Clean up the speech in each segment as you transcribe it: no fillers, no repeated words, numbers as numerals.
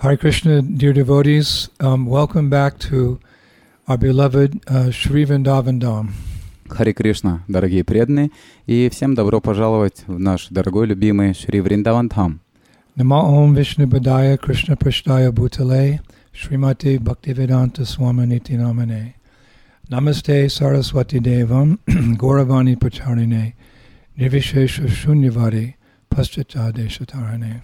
Hare Krishna, dear devotees, welcome back to our beloved Shri Vrindavan Dham. Харе Кришна, дорогие преданные, и всем добро пожаловать в наш дорогой, любимый Шри Вриндаван Dham. Nama Om Vishnu Padaya Krishna Prashtaya Bhutale Srimati Bhaktivedanta Swaminiti Namane Namaste Saraswati Devam Gauravani Pacharine Nirvishesha Shunyavadi Paschata Deshatarane.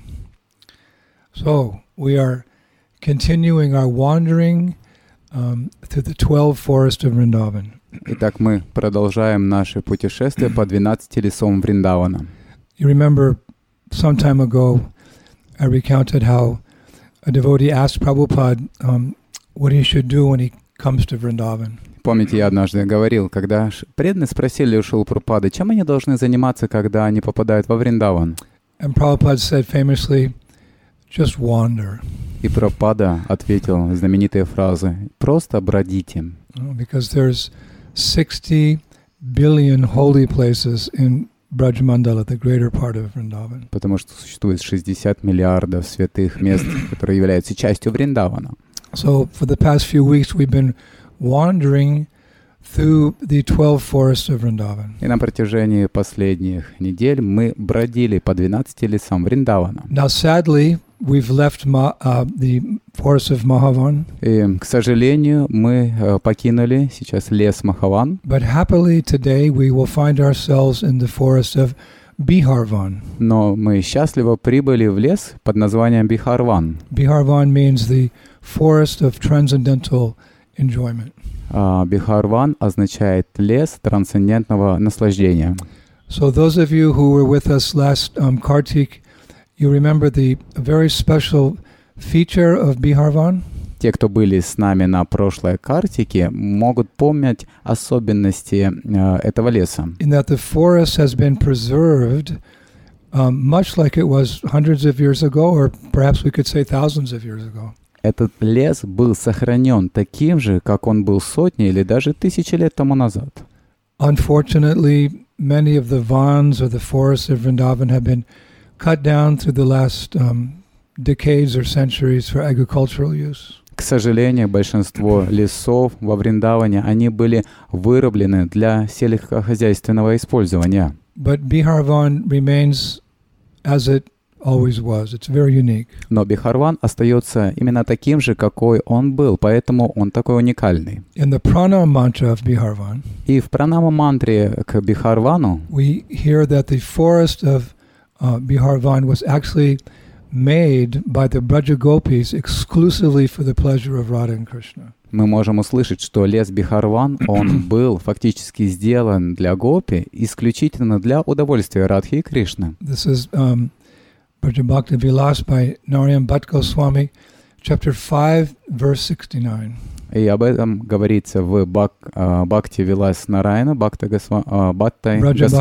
So, we are continuing our wandering through the 12 forests of Vrindavan. Итак, мы продолжаем наше путешествие по 12 лесам Вриндавана. You remember some time ago I recounted how a devotee asked Prabhupada what he should do when he comes to Vrindavan. Помните, я однажды говорил, когда преданные спросили у Шрилы Прабхупады, чем они должны заниматься, когда они попадают во Вриндаван? And Prabhupada said famously, just wander. И Прабхупада ответил знаменитой фразой: «Просто бродите». Because there's 60 billion holy places in Brajmandala, the greater part of Vrindavan. Потому что существует 60 миллиардов святых мест, которые являются частью Вриндавана. So for the past few weeks we've been wandering through the 12 forests of Vrindavan. И на протяжении последних недель мы бродили по 12 лесам Вриндавана. Now sadly, we've left the forest of Mahavan. И, к сожалению, мы покинули сейчас лес Махаван. But happily today we will find ourselves in the forest of Biharvan. Но мы счастливо прибыли в лес под названием Бихарван. Biharvan means the forest of transcendental enjoyment. Бихарван означает лес трансцендентного наслаждения. So those of you who were with us last Kartik, you remember the very special feature of Biharvan? Те, кто были с нами на прошлой Картике, могут помнить особенности этого леса. In that the forest has been preserved much like it was hundreds of years ago, or perhaps we could say thousands of years ago. Этот лес был сохранен таким же, как он был сотни или даже тысячи лет тому назад. Unfortunately, many of the vans or the forests of Vrindavan have been cut down through the last decades or centuries for agricultural use. К сожалению, большинство лесов во Вриндаване, они были вырублены для сельскохозяйственного использования. But Biharvan remains as it always was. It's very unique. Но Бихарван остается именно таким же, какой он был, поэтому он такой уникальный. In the pranam mantra of Biharvan, И в пранама-мантре к Бихарвану we hear that the forest of Biharvan was actually made by the Braja Gopis exclusively for the pleasure of Radha and Krishna. мы можем услышать, что лес Бихарван, он был фактически сделан для гопи исключительно для удовольствия Радхи и Кришны. This is Braja Bhakti Vilas by Narayana Bhatt Goswami, chapter 5, verse 69. И об этом говорится в Бхакти Вилас Нараяна, Бхакта Госвами.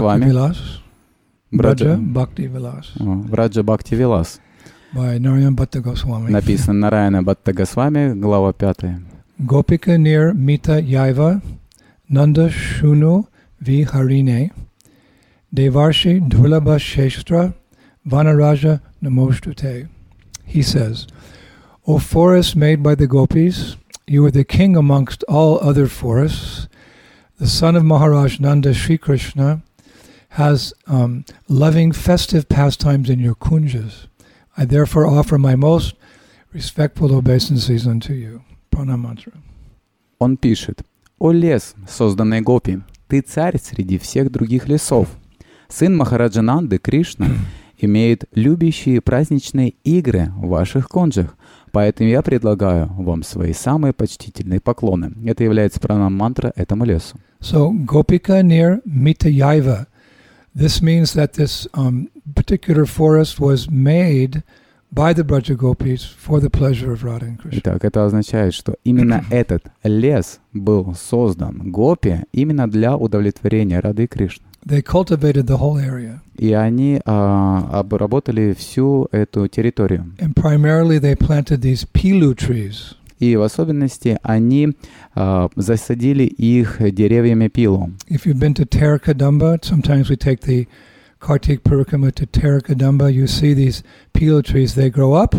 Braja Bhakti Vilas. Браджа Бхакти Вилас. By Narayana Bhatta Goswami. Написано Нараяна Бхатта Госвами, глава 5. Gopika nir mita yaiva nanda shunu viharine devarshi dhulabha shestra vanaraja namostute. He says, O forest made by the gopis, you are the king amongst all other forests. The son of Maharaj Nanda Shri Krishna has loving festive pastimes in your kunjas. I therefore offer my most respectful obeisances unto you. Pranam mantra. Он пишет: «О лес, созданный гопи, ты царь среди всех других лесов. Сын Махараджа Нанды, Кришна, имеет любящие праздничные игры в ваших кунджах, поэтому я предлагаю вам свои самые почтительные поклоны». Это является пранам-мантра этому лесу. So, Gopika nir mita yaiva. This means that this particular forest was made by the Braja Gopis for the pleasure of Radha and Krishna. Итак, это означает, что именно этот лес был создан гопи именно для удовлетворения Рады и Кришны. They cultivated the whole area. И они обработали всю эту территорию. And primarily they planted these pilu trees. И в особенности они засадили их деревьями пилу. If you've been to Terakadamba, sometimes we take the Kartik Parikrama to Terakadamba, you see these pilu trees. They grow up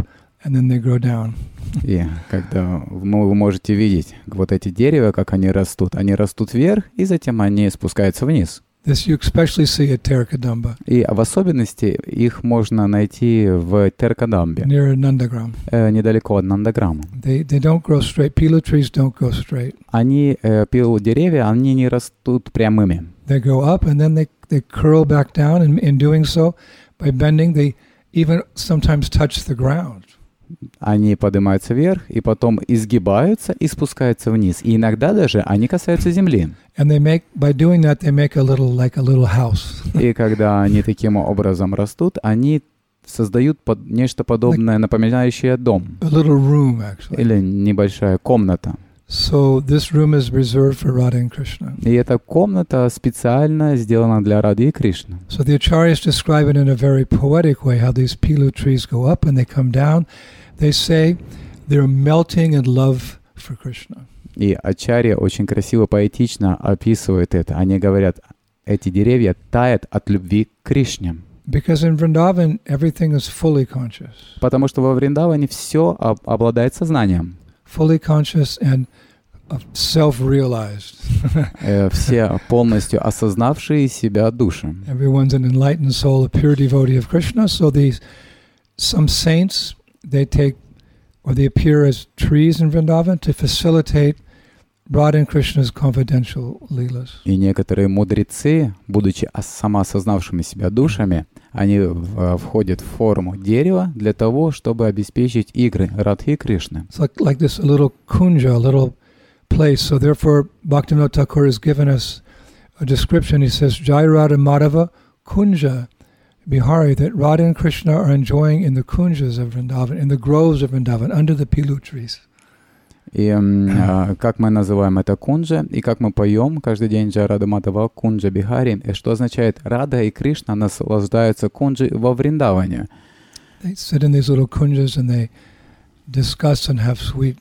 and then they grow down. И когда вы можете видеть вот эти деревья, как они растут вверх, и затем они спускаются вниз. This you especially see at Terkadamba, И в особенности их можно найти в Теркадамбе, near Nandagram. недалеко от Нандаграма. They don't grow straight. Pilu trees don't go straight. Они, деревья, они не растут прямыми. They go up and then they curl back down, and in doing so, by bending, they even sometimes touch the ground. Они поднимаются вверх, и потом изгибаются и спускаются вниз. И иногда даже они касаются земли. And by doing that, they make a little house. И когда они таким образом растут, они создают нечто подобное, напоминающее дом. A little room, actually. Или небольшая комната. So this room is reserved for Radha and Krishna. И эта комната специально сделана для Рады и Кришны. So the acharyas describe it in a very poetic way, how these pilu trees go up and they come down. They say they're melting in love for Krishna. И ачарья очень красиво, поэтично описывает это. Они говорят, эти деревья тают от любви к Кришне. Because in Vrindavan, everything is fully conscious. Потому что во Вриндаване все обладает сознанием. Fully conscious and self-realized. Все полностью осознавшие себя души. Everyone's an enlightened soul, a pure devotee of Krishna. So some saints, they appear as trees in Vrindavan to facilitate Radha and Krishna's confidential leelas. И некоторые мудрецы, будучи самоосознавшими себя душами, они входят в форму дерева для того, чтобы обеспечить игры Радхи и Кришны. It's like this little kunja, a little place. So therefore, Bhaktivinoda Thakur has given us a description. He says, Jai Radha Madhava Kunja Bihari, that Radha and Krishna are enjoying in the kunjas of Vrindavan, in the groves of Vrindavan, under the pilu trees. И как мы называем это кунджа, и как мы поем каждый день Джай Рада Мадхава Кунджа Бихари, что означает Рада и Кришна наслаждаются кунджи во Вриндаване. They sit in these little kunjas and they discuss and have sweet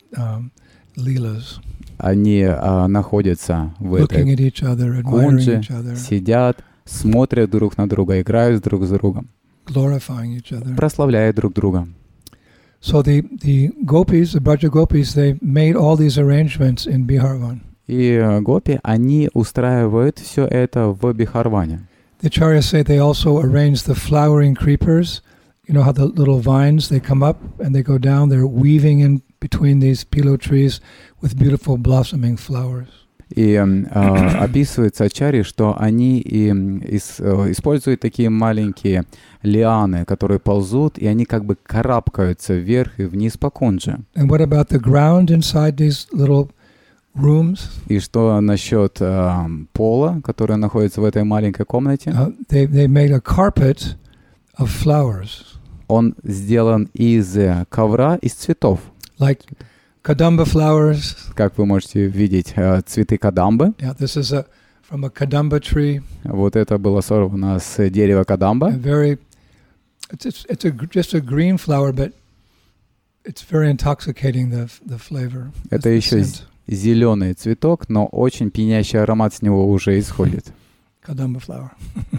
leelas. Они находятся в этой Looking at each other, admiring кунджи, each other, сидят, смотрят друг на друга, играют друг с другом, glorifying each other. прославляют друг друга. So the gopis, the Braja gopis, they made all these arrangements in Biharvan. И гопи, они устраивают все это в Бихарване. The acharyas say they also arrange the flowering creepers. You know how the little vines, they come up and they go down. They're weaving in between these pilu trees with beautiful blossoming flowers. И описывается ачарьи, что они используют такие маленькие лианы, которые ползут, и они как бы карабкаются вверх и вниз по кунже. And what about the ground inside these little rooms? И что насчет пола, который находится в этой маленькой комнате? They made a carpet of flowers. Он сделан из ковра, из цветов. Like Kadamba flowers. Как вы можете видеть, цветы кадамбы. Yeah, this is from a Kadamba tree. Вот это было сорвано с дерева кадамба. It's just a green flower, but it's very intoxicating, the flavor. Это еще зеленый цветок, но очень пьянящий аромат с него уже исходит. Kadamba flower.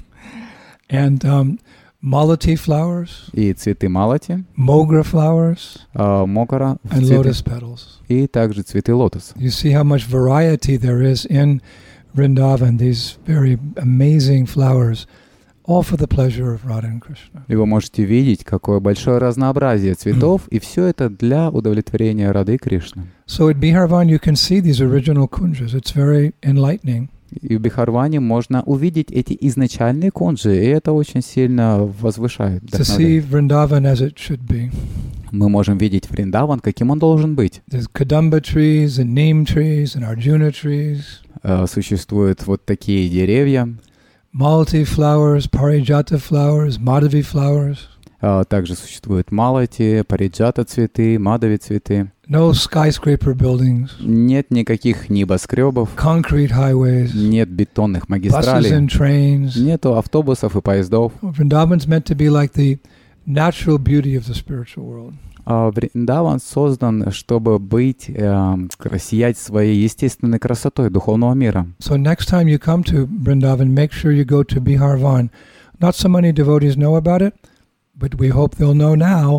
And Malati flowers, и цветы малати, mogra flowers, мокара, and lotus petals. И также цветы лотоса. You see how much variety there is in Vrindavan, these very amazing flowers, all for the pleasure of Radha and Krishna. И вы можете видеть, какое большое разнообразие цветов, и все это для удовлетворения Рады и Кришны. So at Biharvan you can see these original kunjas. It's very enlightening. И в Бихарване можно увидеть эти изначальные кунджи, и это очень сильно возвышает. To see Vrindavan as it should be. Мы можем видеть Вриндаван, каким он должен быть. There's Kadamba trees and neem trees and Arjuna trees. Существуют вот такие деревья. Malati flowers, Parijata flowers, Madhavi flowers. Также существуют малати, париджата цветы, мадhavi цветы. No skyscraper buildings. Нет никаких небоскребов. Concrete highways. Нет бетонных магистралей. Buses and trains. Нету автобусов и поездов. Vrindavan's meant to be like the natural beauty of the spiritual world. Вриндаван создан, чтобы быть, сиять своей естественной красотой духовного мира. So next time you come to Vrindavan, make sure you go to Biharvan. Not so many devotees know about it, but we hope they'll know now.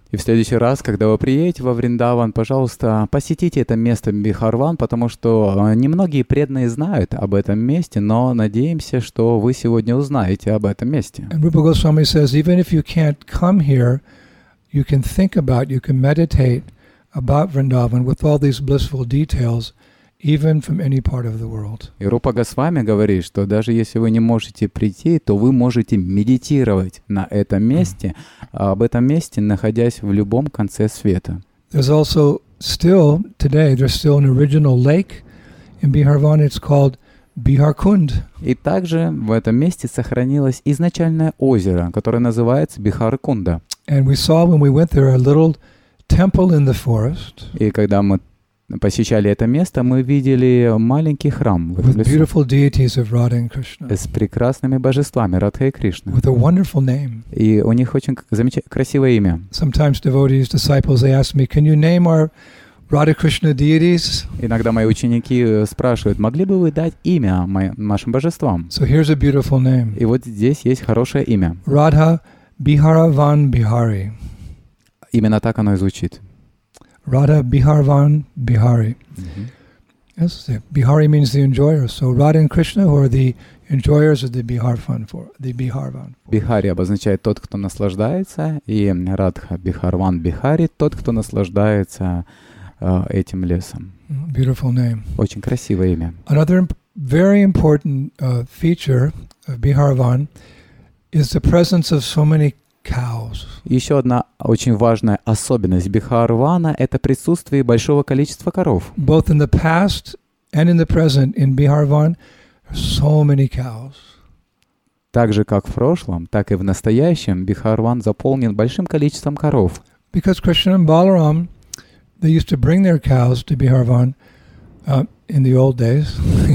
И в следующий раз, когда вы приедете во Вриндаван, пожалуйста, посетите это место Бихарван, потому что немногие преданные знают об этом месте, но надеемся, что вы сегодня узнаете об этом месте. And Rupa Goswami says, even if you can't come here, you can think about, you can meditate about Vrindavan with all these blissful details, even from any part of the world. И Рупа Госвами говорит, что даже если вы не можете прийти, то вы можете медитировать на этом месте, об этом месте, находясь в любом конце света. There's also still, today, there's still an original lake in Biharvan. It's called Bihar Kund. И также в этом месте сохранилось изначальное озеро, которое называется Бихар-Кунда. And we saw when we went there a little temple in the forest И когда мы посещали это место, мы видели маленький храм в этом with лесу beautiful deities of Radha and Krishna, с прекрасными божествами Радха и Кришны. with a wonderful name. И у них очень красивое имя. Sometimes devotees, disciples, they ask me, can you name our Radha Krishna deities? Иногда мои ученики спрашивают, могли бы вы дать имя нашим божествам? So here's a beautiful name. И вот здесь есть хорошее имя. Radha Biharavan Bihari. Именно так оно и звучит. Radha Biharvan Bihari. Yes, Bihari means the enjoyer. So Radha and Krishna, who are the enjoyers of the Biharvan, for the Biharvan. Бихари обозначает тот, кто наслаждается, и Радха Бихарван Бихари тот, кто наслаждается этим лесом. Beautiful name. Очень красивое имя. Another very important feature of Biharvan is the presence of so many cows. Еще одна очень важная особенность Бихарвана — это присутствие большого количества коров. Both in the past and in the present in Biharvan, there are so many cows. Так же, как в прошлом, так и в настоящем Бихарван заполнен большим количеством коров. Because Krishna and Balaram, they used to bring their cows to Biharvan in the old days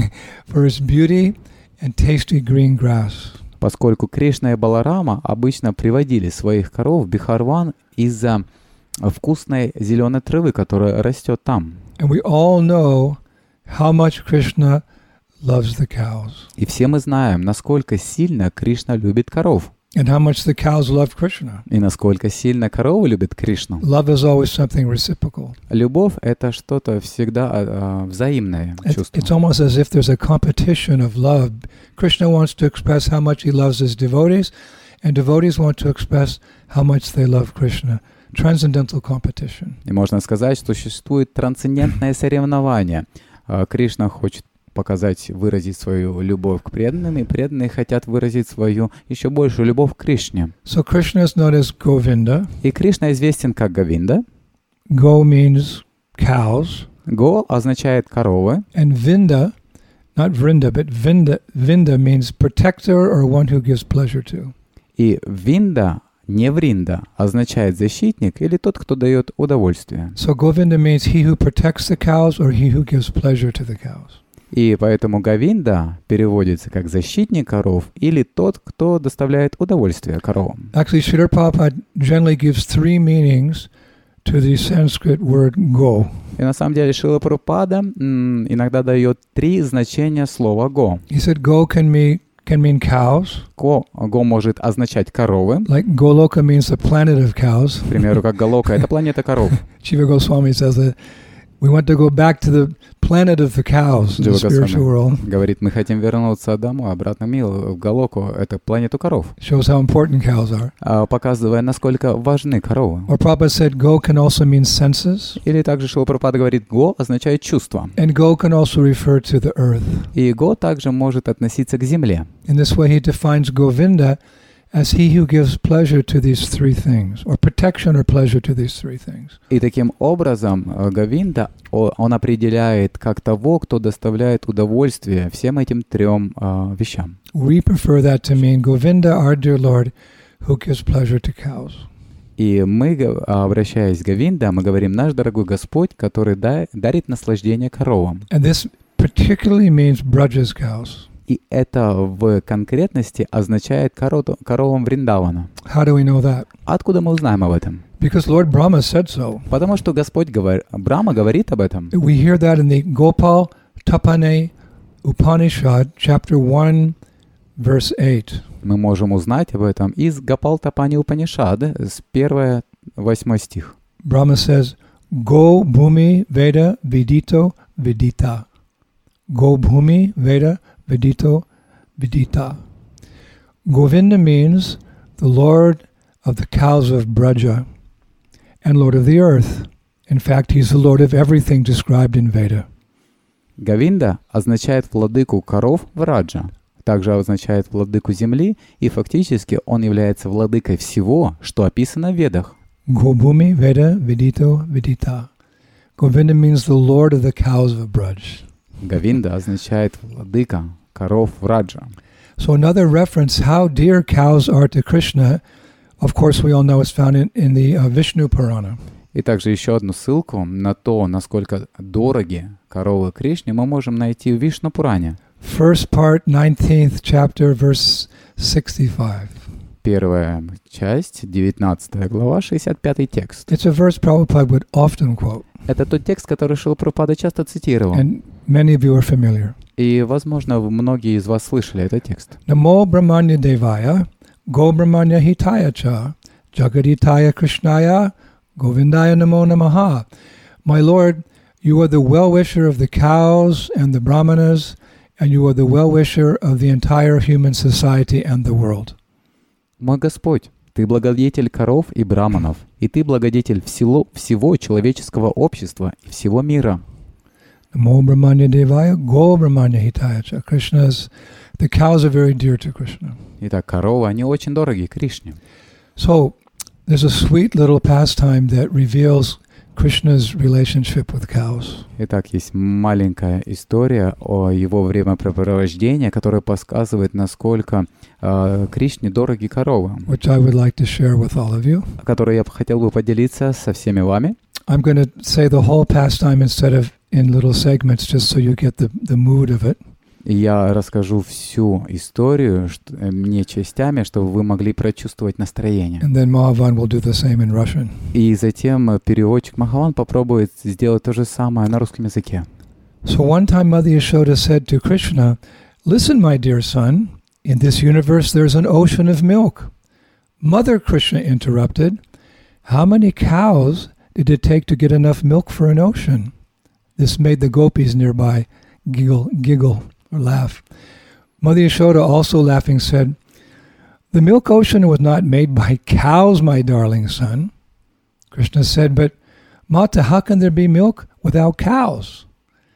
for its beauty and tasty green grass. Поскольку Кришна и Баларама обычно приводили своих коров в Бихарван из-за вкусной зеленой травы, которая растет там. And we all know how much Krishna loves the cows. И все мы знаем, насколько сильно Кришна любит коров. And how much the cows love Krishna. И насколько сильно коровы любят Кришну. Love is always something reciprocal. Любовь — это что-то всегда взаимное чувство. It's almost as if there's a competition of love. Krishna wants to express how much he loves his devotees, and devotees want to express how much they love Krishna. Transcendental competition. И можно сказать, что существует трансцендентное соревнование. Кришна хочет показать, выразить свою любовь к преданным, и преданные хотят выразить свою еще большую любовь к Кришне. So Krishna is known as Govinda. И Кришна известен как Говинда. Go means cows. Го означает коровы. And Vinda, not Vrinda, but Vinda means protector or one who gives pleasure to. И Винда, не Вринда, означает защитник или тот, кто дает удовольствие. So Govinda means he who protects the cows or he who gives pleasure to the cows. И поэтому Говинда переводится как защитник коров или тот, кто доставляет удовольствие коровам. Actually, Srila Prabhupada generally gives three meanings to the Sanskrit word go. И на самом деле Шрила Прабхупада иногда дает три значения слова «го». He said go can mean cows. Го может означать коровы. Like Goloka means the planet of cows. К примеру, как Галока — это планета коров. Jiva Goswami says that we want to go back to the planet of the cows in the spiritual world. Говорит, мы хотим вернуться домой, обратно в Галоку, это планету коров. Shows how important cows are. Показывая, насколько важны коровы. Or Prabhupada said go can also mean senses. Или также Шрила Прабхупада говорит, го означает чувство. And go can also refer to the earth. И го также может относиться к земле. In this way he defines Govinda as he who gives pleasure to these three things, or protection or pleasure to these three things. И таким образом Говинда, он определяет как того, кто доставляет удовольствие всем этим трем вещам. We prefer that to mean Govinda, our dear Lord, who gives pleasure to cows. И мы, обращаясь к Говинда, мы говорим, наш дорогой Господь, который дарит наслаждение коровам. And this particularly means Braja's cows. И это в конкретности означает коровам Вриндавана. How do we know that? Откуда мы узнаем об этом? Because Lord Brahma said so. Потому что Господь Брахма говорит об этом. We hear that in the Gopal Tapane Upanishad, chapter 1, verse 8. Мы можем узнать об этом из Гопал Тапани Упанишады, с 1 8 стих. Brahma says, Go bhumi veda vidito vidita. Go bhumi veda vidito vidita. Govinda means the Lord of the cows of Braja and Lord of the earth. In fact, he's the Lord of everything described in Veda. Говинда означает владыку коров Враджа, также означает владыку земли, и фактически он является владыкой всего, что описано в Ведах. Gobhumi Veda Vidito Vidita. Govinda means the Lord of the cows of Braj. Говинда означает владыка коров Враджа. So another reference how dear cows are to Krishna, of course we all know it's found in the Vishnu Purana. И также еще одну ссылку на то, насколько дороги коровы Кришне, мы можем найти в Вишну-Пуране. First part, 19th chapter, verse 65. Первая часть, 19 глава, 65 текст. It's a verse Prabhupada would often quote. Это тот текст, который Шрила Прабхупада часто цитировал. And many of you are familiar. И, возможно, многие из вас слышали этот текст. Namo Brahmanya Devaya, Go Brahmanya Hitaya Cha, Jagaditaya Krishnaya, Govindaya Namo Namaha. My Lord, you are the well-wisher of the cows and the brahmanas, and you are the well-wisher of the entire human society and the world. Мой Господь, Ты благодетель коров и браманов, и Ты благодетель всего человеческого общества и всего мира. Namo Brahmanya Devaya, Go Brahmanya Hitaya Cha. Krishna's, the cows are very dear to Krishna. Итак, коровы, они очень дороги Кришне. So, there's a sweet little pastime that reveals Krishna's relationship with cows. Итак, есть маленькая история о его времяпрепровождении, которая подсказывает, насколько Кришне дороги коровы, Which I would like to share with all of you. которой я хотел бы поделиться со всеми вами. I'm going to say the whole pastime instead of in little segments, just so you get the mood of it. Я расскажу всю историю не частями, чтобы вы могли прочувствовать настроение. And then Mahavan will do the same in Russian. И затем переводчик Махаван попробует сделать то же самое на русском языке. So one time Mother Yashoda said to Krishna, "Listen, my dear son, in this universe there's an ocean of milk." Mother Krishna interrupted, "How many cows did it take to get enough milk for an ocean?" This made the gopis nearby giggle or laugh. Mother Yashoda, also laughing, said, "The milk ocean was not made by cows, my darling son." Krishna said, "But Mata, how can there be milk without cows?"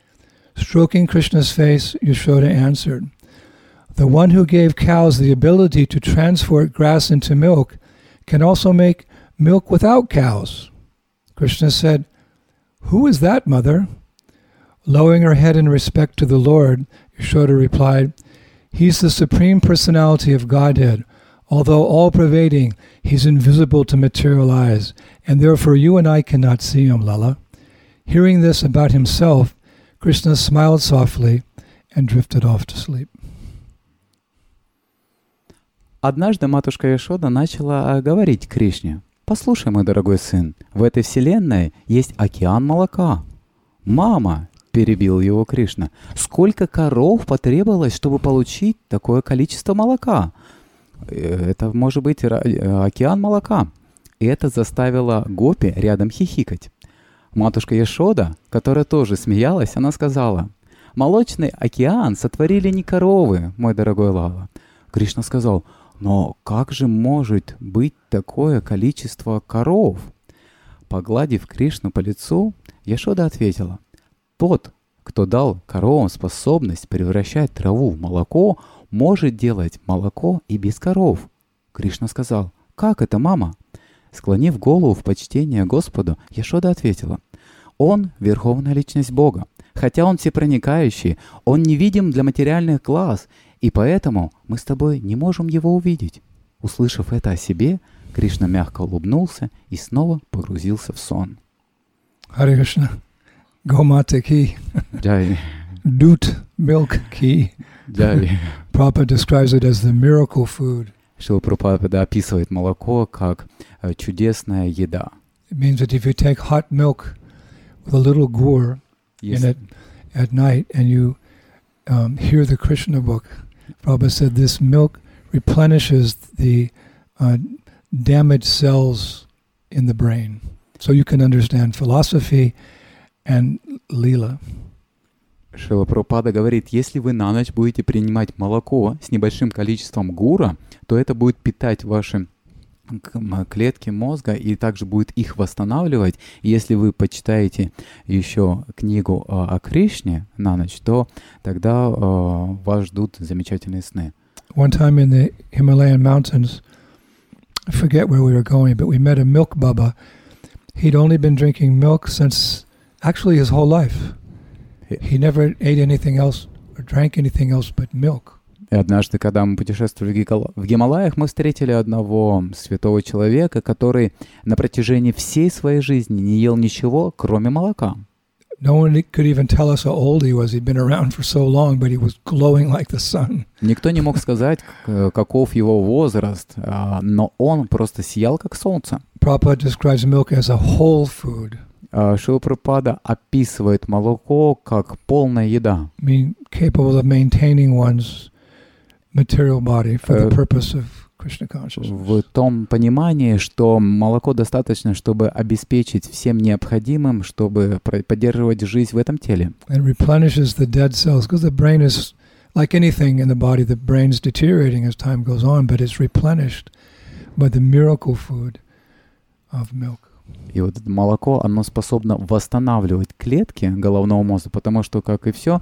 Stroking Krishna's face, Yashoda answered, "The one who gave cows the ability to transport grass into milk can also make milk without cows." Krishna said, "Who is that, mother?" Lowering her head in respect to the Lord, Yashoda replied, "He's the Supreme Personality of Godhead. Although all-pervading, he's invisible to material eyes, and therefore you and I cannot see him, Lala." Hearing this about himself, Krishna smiled softly and drifted off to sleep. Однажды матушка Яшода начала говорить Кришне: «Послушай, мой дорогой сын, в этой вселенной есть океан молока». «Мама», — перебил его Кришна, — «сколько коров потребовалось, чтобы получить такое количество молока?» Это может быть океан молока. И это заставило гопи рядом хихикать. Матушка Яшода, которая тоже смеялась, она сказала: «Молочный океан сотворили не коровы, мой дорогой Лала». Кришна сказал: «Но как же может быть такое количество коров?» Погладив Кришну по лицу, Яшода ответила: «Тот, кто дал коровам способность превращать траву в молоко, может делать молоко и без коров». Кришна сказал: «Как это, мама?» Склонив голову в почтение Господу, Яшода ответила: «Он — верховная личность Бога. Хотя Он всепроникающий, Он невидим для материальных глаз, и поэтому мы с тобой не можем Его увидеть». Услышав это о себе, Кришна мягко улыбнулся и снова погрузился в сон. Hare Krishna. Gomata ki. Джай. Dut milk ki. Джай. Prabhupada describes it as the miracle food. Шрила Прабхупада описывает молоко как чудесная еда. It means that if you take hot milk with a little gur in it at night and you hear the Krishna book, Prabhupada said this milk replenishes the damaged cells in the brain. So you can understand philosophy and lila. Шрила Прабхупада говорит, если вы на ночь будете принимать молоко с небольшим количеством гура, то это будет питать ваши клетки мозга и также будет их восстанавливать. И если вы почитаете еще книгу о Кришне на ночь, то тогда вас ждут замечательные сны. One time in the Himalayan mountains, I forget where we were going, but we met a milk baba. He'd only been drinking milk since actually his whole life. He never ate anything else or drank anything else but milk. И однажды, когда мы путешествовали в Гималаях, мы встретили одного святого человека, который на протяжении всей своей жизни не ел ничего, кроме молока. No one could even tell us how old he was. He'd been around for so long, but he was glowing like the sun. Никто не мог сказать, каков его возраст, но он просто сиял, как солнце. Prabhupada describes milk as a whole food. Шрила Прабхупада описывает молоко как полная еда. I mean, capable of maintaining one's material body for the purpose of Krishna consciousness. В том понимании, что молоко достаточно, чтобы обеспечить всем необходимым, чтобы поддерживать жизнь в этом теле. And replenishes the dead cells, because the brain is like anything in the body. The brain's deteriorating as time goes on, but it's replenished by the miracle food of milk. И вот это молоко, оно способно восстанавливать клетки головного мозга, потому что, как и все,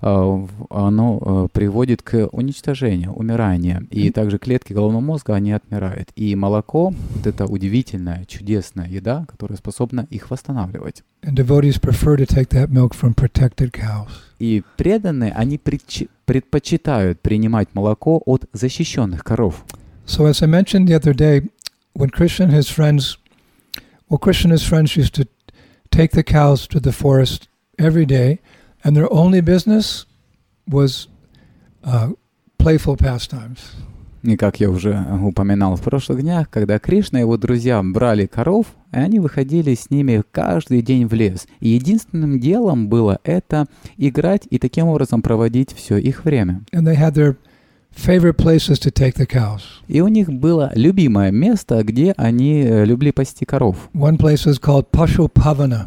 оно приводит к уничтожению, умиранию. И также клетки головного мозга, они отмирают. И молоко, вот это удивительная, чудесная еда, которая способна их восстанавливать. And devotees prefer to take that milk from protected cows. И преданные, они предпочитают принимать молоко от защищенных коров. So as I mentioned the other day, when Krishna and his friends used to take the cows to the forest every day, and their only business was playful pastimes. И как я уже упоминал в прошлых днях, когда Кришна и его друзья брали коров, и они выходили с ними каждый день в лес. И единственным делом было это играть и таким образом проводить все их время. And they had their favorite places to take the cows. И у них было любимое место, где они любили пасти коров. One place is called Pashupavana.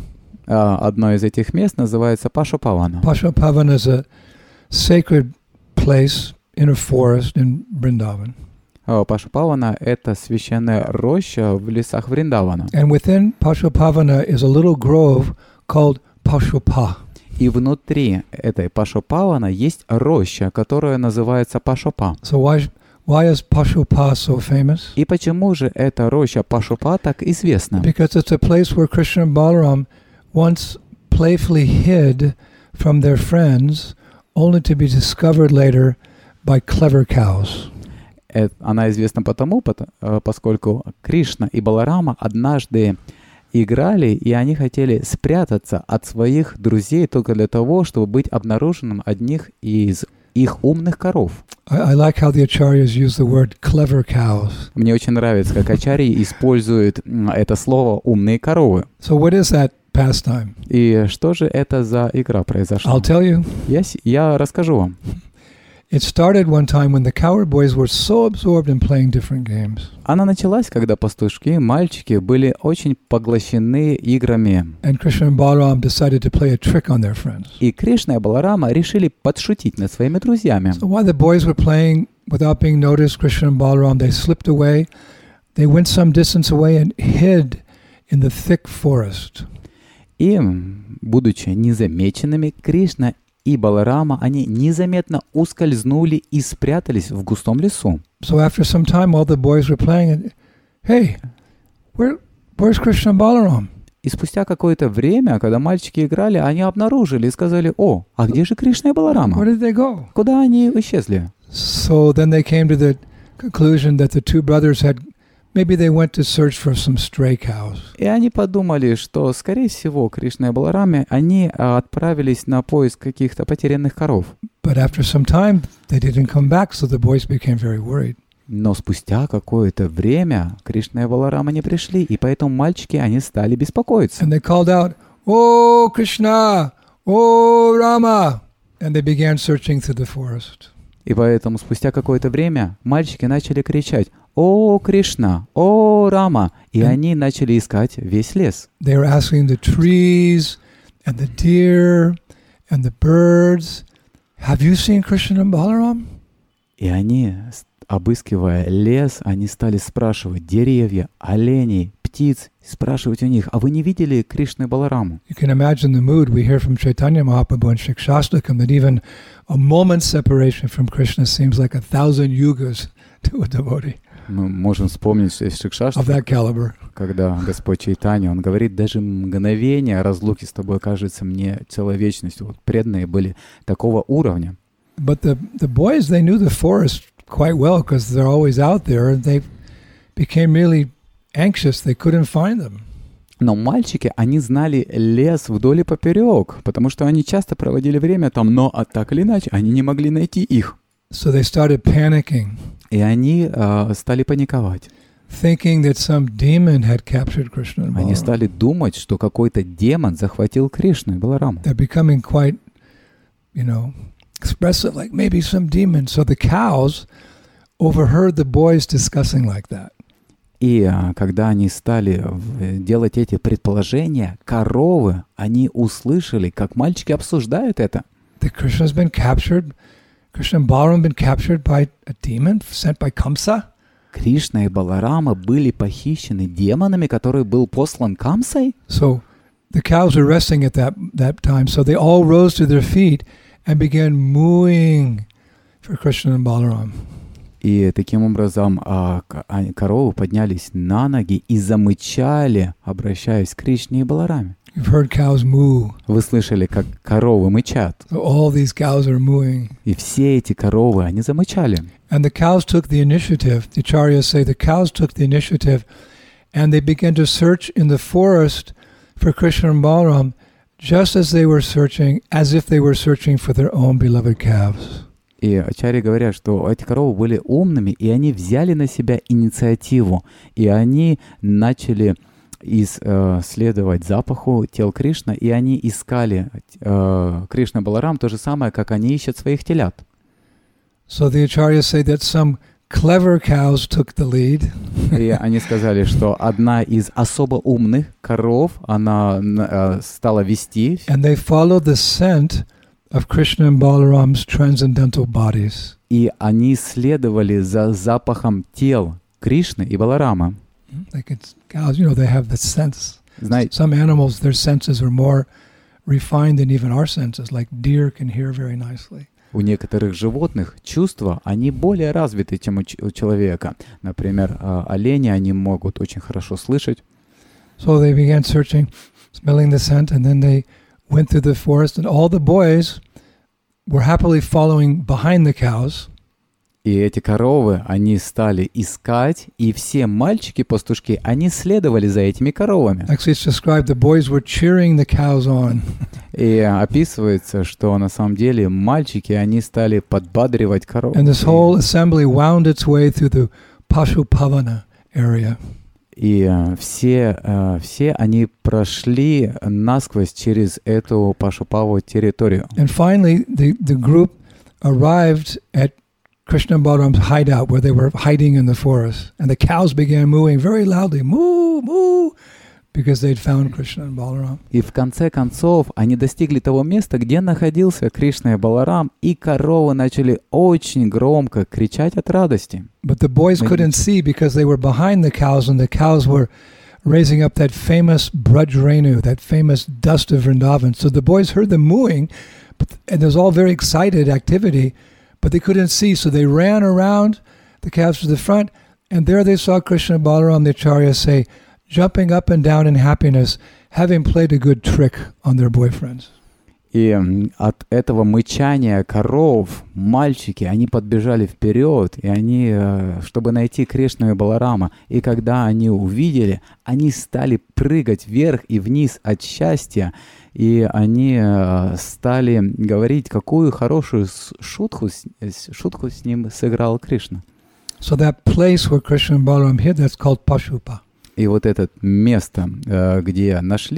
Одно из этих мест называется Пашупавана. Pashupavana is a sacred place in a forest in Vrindavan. Пашупавана — это священная роща в лесах Вриндавана. And within Pashupavana is a little grove called Pashupa. И внутри этой Пашупавана есть роща, которая называется Пашупа. So why is Pashupa so famous? И почему же эта роща Пашупа так известна? Because it's a place where Krishna and Balaram once playfully hid from their friends, only to be discovered later by clever cows. Она известна поскольку Кришна и Баларама однажды играли, и они хотели спрятаться от своих друзей только для того, чтобы быть обнаруженным одних из их умных коров. I like how the acharyas use the word clever cows. Мне очень нравится, как ачарьи используют это слово «умные коровы». So what is that pastime? И что же это за игра произошла? I'll tell you. Я расскажу вам. It started one time when the cowherd boys were so absorbed in playing different games. Она началась, когда пастушки, мальчики, были очень поглощены играми. And Krishna and Balaram decided to play a trick on their friends. И Кришна и Баларама решили подшутить над своими друзьями. So while the boys were playing without being noticed, Krishna and Balaram, they slipped away. They went some distance away and hid in the thick forest. И, будучи незамеченными, Кришна и Баларама, они незаметно ускользнули и спрятались в густом лесу. So after some time, all the boys were playing, hey, where's Krishna and Balaram? И спустя какое-то время, когда мальчики играли, они обнаружили и сказали: «О, а где же Кришна и Баларама? Where did they go?» Куда они исчезли? So then they came to the conclusion that the two brothers maybe they went to search for some stray cows. И они подумали, что, скорее всего, Кришна и Баларама, они отправились на поиск каких-то потерянных коров. But after some time, they didn't come back, so the boys became very worried. Но спустя какое-то время Кришна и Баларама не пришли, и поэтому мальчики, они стали беспокоиться. And they called out, "Oh Krishna, oh Rama," and they began searching through the forest. И поэтому спустя какое-то время мальчики начали кричать: «О, Кришна! О, Рама!» И они начали искать весь лес. They were asking the trees and the deer and the birds, "Have you seen Krishna and Balaram?" И они, обыскивая лес, они стали спрашивать деревья, оленей, птиц, спрашивать у них: «А вы не видели Кришну и Балараму?» You can imagine the mood. We hear from Chaitanya Mahaprabhu and Shikshastakam that even a moment's separation from Krishna seems like 1,000 yugas to a devotee Мы можем вспомнить из Шикшаштака, of that caliber. когда Господь Чайтанья, он говорит: даже мгновение разлуки с тобой кажется мне целой вечностью. Вот преданные были такого уровня. But the boys, they knew the forest quite well because they're always out there. They became really anxious. They couldn't find them. Но мальчики, они знали лес вдоль и поперек, потому что они часто проводили время там, но так или иначе они не могли найти их. So they started panicking, И они стали паниковать. thinking that some demon had captured Krishna and Они Balaram. стали думать, что какой-то демон захватил Кришну и Балараму. They're becoming quite, expressive, like maybe some demon. So the cows overheard the boys discussing like that. И когда они стали делать эти предположения, коровы, они услышали, как мальчики обсуждают это. That Krishna's been captured, Krishna and Balaram been captured by a demon sent by Kamsa. Кришна и Баларама были похищены демонами, который был послан Камсой. So the cows were resting at that time. So they all rose to their feet and began mooing for Krishna and Balaram. И таким образом коровы поднялись на ноги и замычали, обращаясь к Кришне и Балараме. You've heard cows moo. Вы слышали, как коровы мычат. So all these cows are mooing. И все эти коровы, они замычали. And the cows took the initiative. The acharyas say the cows took the initiative and they began to search in the forest for Krishna and Balaram just as they were searching, as if they were searching for their own beloved calves. И ачарьи говорят, что эти коровы были умными, и они взяли на себя инициативу, и они начали исследовать запаху тел Кришны, и они искали Кришна Баларам то же самое, как они ищут своих телят. So the acharyas say that some clever cows took the lead. И они сказали, что одна из особо умных коров, она стала вести. And they followed the scent of Krishna and Balaram's transcendental bodies. И они следовали за запахом тел Кришны и Баларама. Like it's cows, they have the sense. Знаете, Some animals, their senses are more refined than even our senses. Like deer can hear very nicely. у некоторых животных чувства, они более развиты, чем у человека. Например, олени, они могут очень хорошо слышать. So they began searching, smelling the scent, and then they went through the forest, and all the boys were happily following behind the cows. И эти коровы, они стали искать, и все мальчики-пастушки, они следовали за этими коровами. Actually, it's described the boys were cheering the cows on. И описывается, что на самом деле мальчики, они стали подбадривать коров. And this whole assembly wound its way through the Pashupavana area. И все они прошли насквозь через эту Пашупаву территорию. And finally, the group arrived at Krishna and Balaram's hideout where they were hiding in the forest. And the cows began mooing very loudly, moo, moo, because they'd found Krishna and Balaram. И в конце концов они достигли того места, где находился Кришна и Баларам, и коровы начали очень громко кричать от радости. But the boys couldn't see because they were behind the cows, and the cows were raising up that famous Braj Renu, that famous dust of Vrindavan. So the boys heard them mooing, and there was all very excited activity, but they couldn't see, so they ran around the calves to the front, and there they saw Krishna and Balaram, the Acharyas say, jumping up and down in happiness, having played a good trick on their boyfriends. И от этого мычания коров мальчики, они подбежали вперед, и они, чтобы найти Кришну и Баларама. И когда они увидели, они стали прыгать вверх и вниз от счастья, и они стали говорить, какую хорошую шутку с ним сыграл Кришна. So that place where Krishna and Balaram hid, that's called Pashupa. И вот это место, где нашли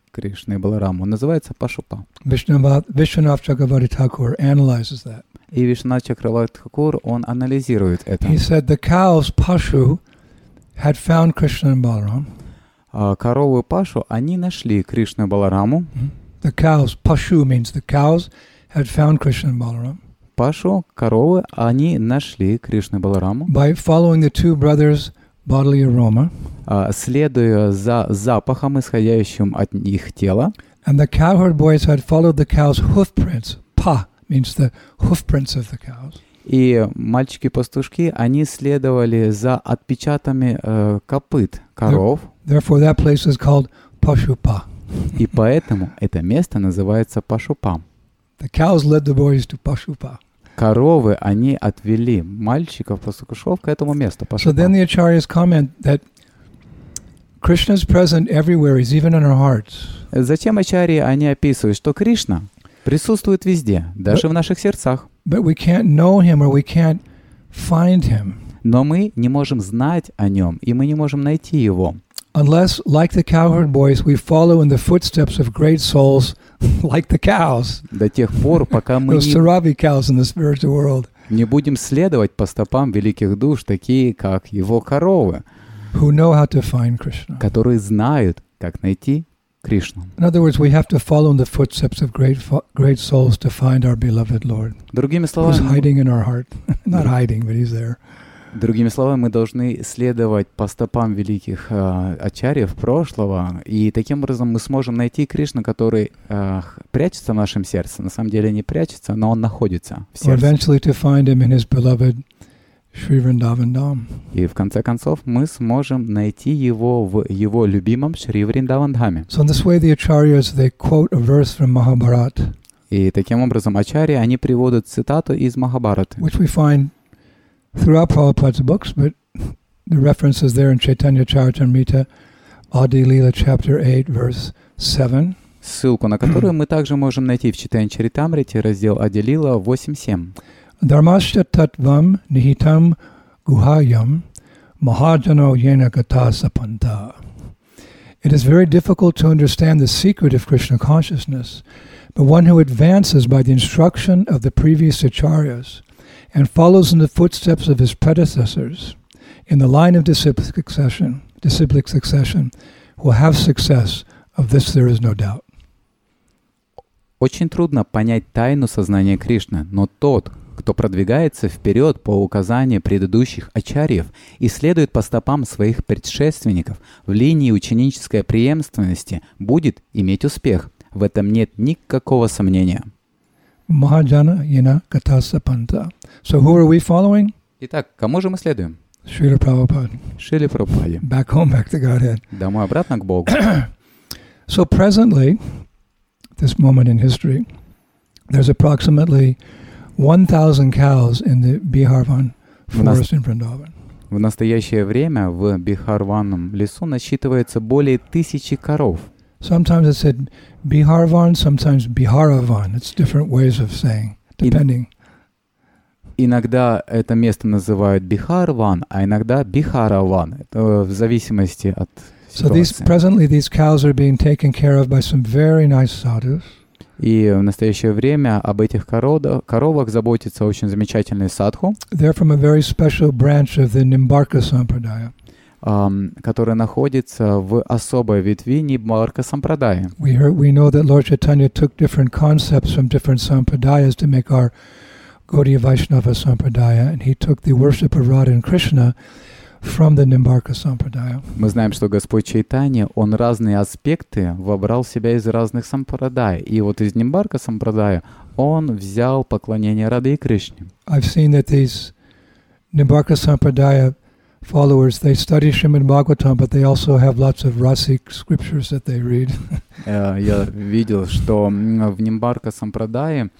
Кришны и Балараму, называется Пашупа. Vishwanath Chakravarti Thakur analyzes that. И Вишванат Чакраварти Тхакур, он анализирует это. He said the cows, Pashu, had found Krishna and Balaram. Коровы Пашу, они нашли Кришну и Балараму. The cows, Pashu means the cows had found Krishna and Balaram. Пашу, коровы, они нашли Кришну и Балараму. By following the two brothers' bodily aroma. Следуя за запахом, исходящим от их тела. And the cowherd boys had followed the cows' hoof prints. Pa means the hoof prints of the cows. И мальчики-пастушки, они следовали за отпечатами копыт коров. Therefore, that place is called Pashupa. И поэтому это место называется Пашупа. The cows led the boys to Pashupa. Коровы, они отвели мальчиков-пастушков к этому месту, So Пашупа. then the acharyas comment that Krishna is present everywhere. He's even in our hearts. Затем ачарьи, они описывают, что Кришна присутствует везде, даже в наших сердцах. But we can't know him or we can't find him Но мы не можем знать о нем, и мы не можем найти его. unless, like the cowherd boys, we follow in the footsteps of great souls like the cows, До тех пор, пока мы those Saravi cows in the spiritual world, не будем следовать по стопам великих душ, такие как его коровы, who know how to find Krishna. которые знают, как найти Кришну. In other words, we have to follow in the footsteps of great souls to find our beloved Lord, Другими who's словами, hiding in our heart. Not hiding, but he's there. мы должны следовать по стопам великих ачарьев прошлого, и таким образом мы сможем найти Кришну, который прячется в нашем сердце. На самом деле не прячется, но он находится в Or сердце. eventually to find him in his beloved Sri Vrindavan Dham. И в конце концов мы сможем найти его в его любимом Шри Вриндавандхаме. So in this way, the acharyas, they quote a verse from Mahabharata, И таким образом ачарьи, они приводят цитату из Махабхараты, which we find throughout Prabhupada's books, but the reference is there in Chaitanya Charitamrita, Adi Leela, chapter 8, verse 7. ссылку на которую мы также можем найти в Чайтанья Чаритамрите, раздел Ади-лила 8.7. Dharmasya tattvam nihitam guhayam mahajano yena gata sapanta. It is very difficult to understand the secret of Krishna consciousness, but one who advances by the instruction of the previous acharyas and follows in the footsteps of his predecessors in the line of disciplic succession will have success. Of this there is no doubt. Очень трудно понять тайну сознания Кришны, но тот, кто продвигается вперед по указанию предыдущих ачарьев и следует по стопам своих предшественников в линии ученической преемственности, будет иметь успех. В этом нет никакого сомнения. Mahajana yena gata sapanta. So who are we following? Итак, кому же мы следуем? Srila Prabhupada. Шриле Прабхупаде. Back home, back to Godhead. Домой обратно к Богу. So presently, this moment in history, there's approximately 1,000 cows in the Biharvan forest in Vrindavan. В настоящее время в Бихарванном лесу насчитывается более 1000 коров. Sometimes it's said Biharvan, sometimes Biharavan. It's different ways of saying, depending. Иногда это место называют Бихарван, а иногда Бихараван. Это в зависимости от So ситуации. presently these cows are being taken care of by some very nice sadhus. И в настоящее время об этих коровах заботится очень замечательный садху, They're from a very special branch of the Nimbarka Sampradaya. который находится в особой ветви Нибарка Сампрадая. We know that Lord Chaitanya took different concepts from different sampradayas to make our Gaudiya Vaishnava Sampradaya, and he took the worship of Radha and Krishna from the Nimbarka Sampradaya. Мы знаем, что Господь Чайтанья, он разные аспекты вобрал в себя из разных сампрадай. И вот из Нимбарка Сампрадая он взял поклонение Радhe и Кришне. I've seen that these Nimbarka Sampradaya followers, they study Srimad Bhagavatam, but they also have lots of rasic scriptures that they read. Я видел, что в Нимбарка Сампрадае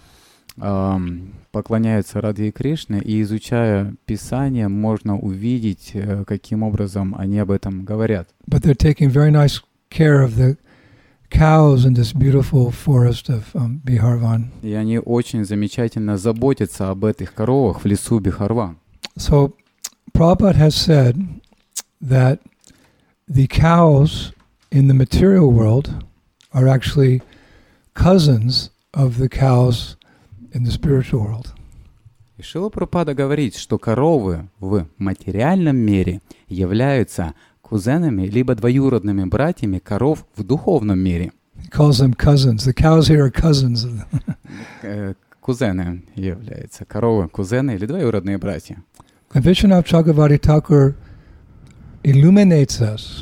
поклоняются Радhe и Кришне, и изучая Писание, можно увидеть, каким образом они об этом говорят. But they're taking very nice care of the cows in this beautiful forest of Biharvan. И они очень замечательно заботятся об этих коровах в лесу Бихарван. So Prabhupada has said that the cows in the material world are actually cousins of the cows in the spiritual world. И Шрила Прабхупада говорит, что коровы в материальном мире являются кузенами либо двоюродными братьями коров в духовном мире. He calls them cousins. The cows here are cousins of them. Кузены являются коровы, кузены или двоюродные братья. Vishwanath Chakravarti Thakur illuminates us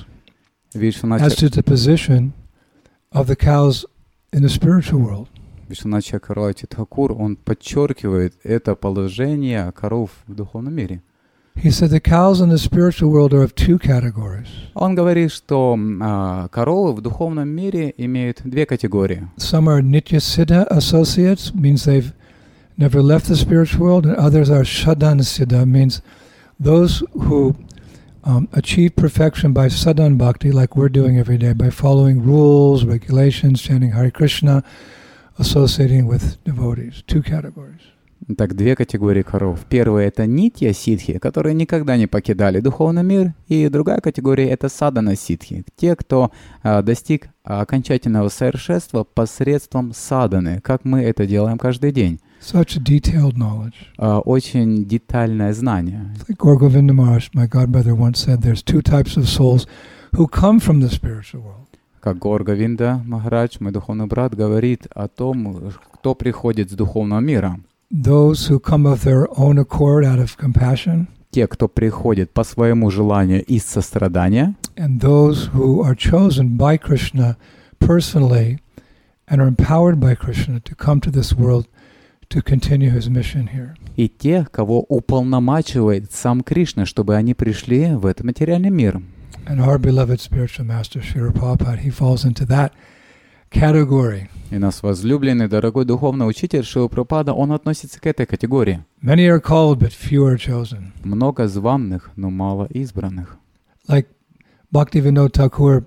as to the position of the cows in the spiritual world. Вишванат Чакраварти Тхакур, он подчеркивает это положение коров в духовном мире. He said the cows in the spiritual world are of two categories. Он говорит, что коровы в духовном мире имеют две категории. Some are Nitya Siddha associates, means they've never left the spiritual world, and others are Shadan Siddha, means those who achieve perfection by sadhan bhakti, like we're doing every day, by following rules, regulations, chanting Hare Krishna, associating with devotees. Two categories. Так, две категории коров. Первая — это нитья ситхи, которые никогда не покидали духовный мир, и другая категория — это садана ситхи, те, кто достиг окончательного совершенства посредством саданы, как мы это делаем каждый день. Such detailed knowledge. Очень детальное знание. Like Gaur Govinda Maharaj, my godbrother, once said, there's two types of souls who come from the spiritual world. Как Гаур Говинда Махарадж, мой духовный брат, говорит о том, кто приходит с духовного мира. Those who come of their own accord out of compassion. Те, кто приходит по своему желанию из сострадания. And those who are chosen by Krishna personally and are empowered by Krishna to come to this world to continue his mission here. И те, кого уполномачивает сам Кришна, чтобы они пришли в этот материальный мир. And our beloved spiritual master, Srila Prabhupada, he falls into that category. И наш возлюбленный, дорогой духовный учитель Шрила Прабхупада, он относится к этой категории. Many are called, but few are chosen. Много званных, но мало избранных. Like Bhaktivinoda Thakur,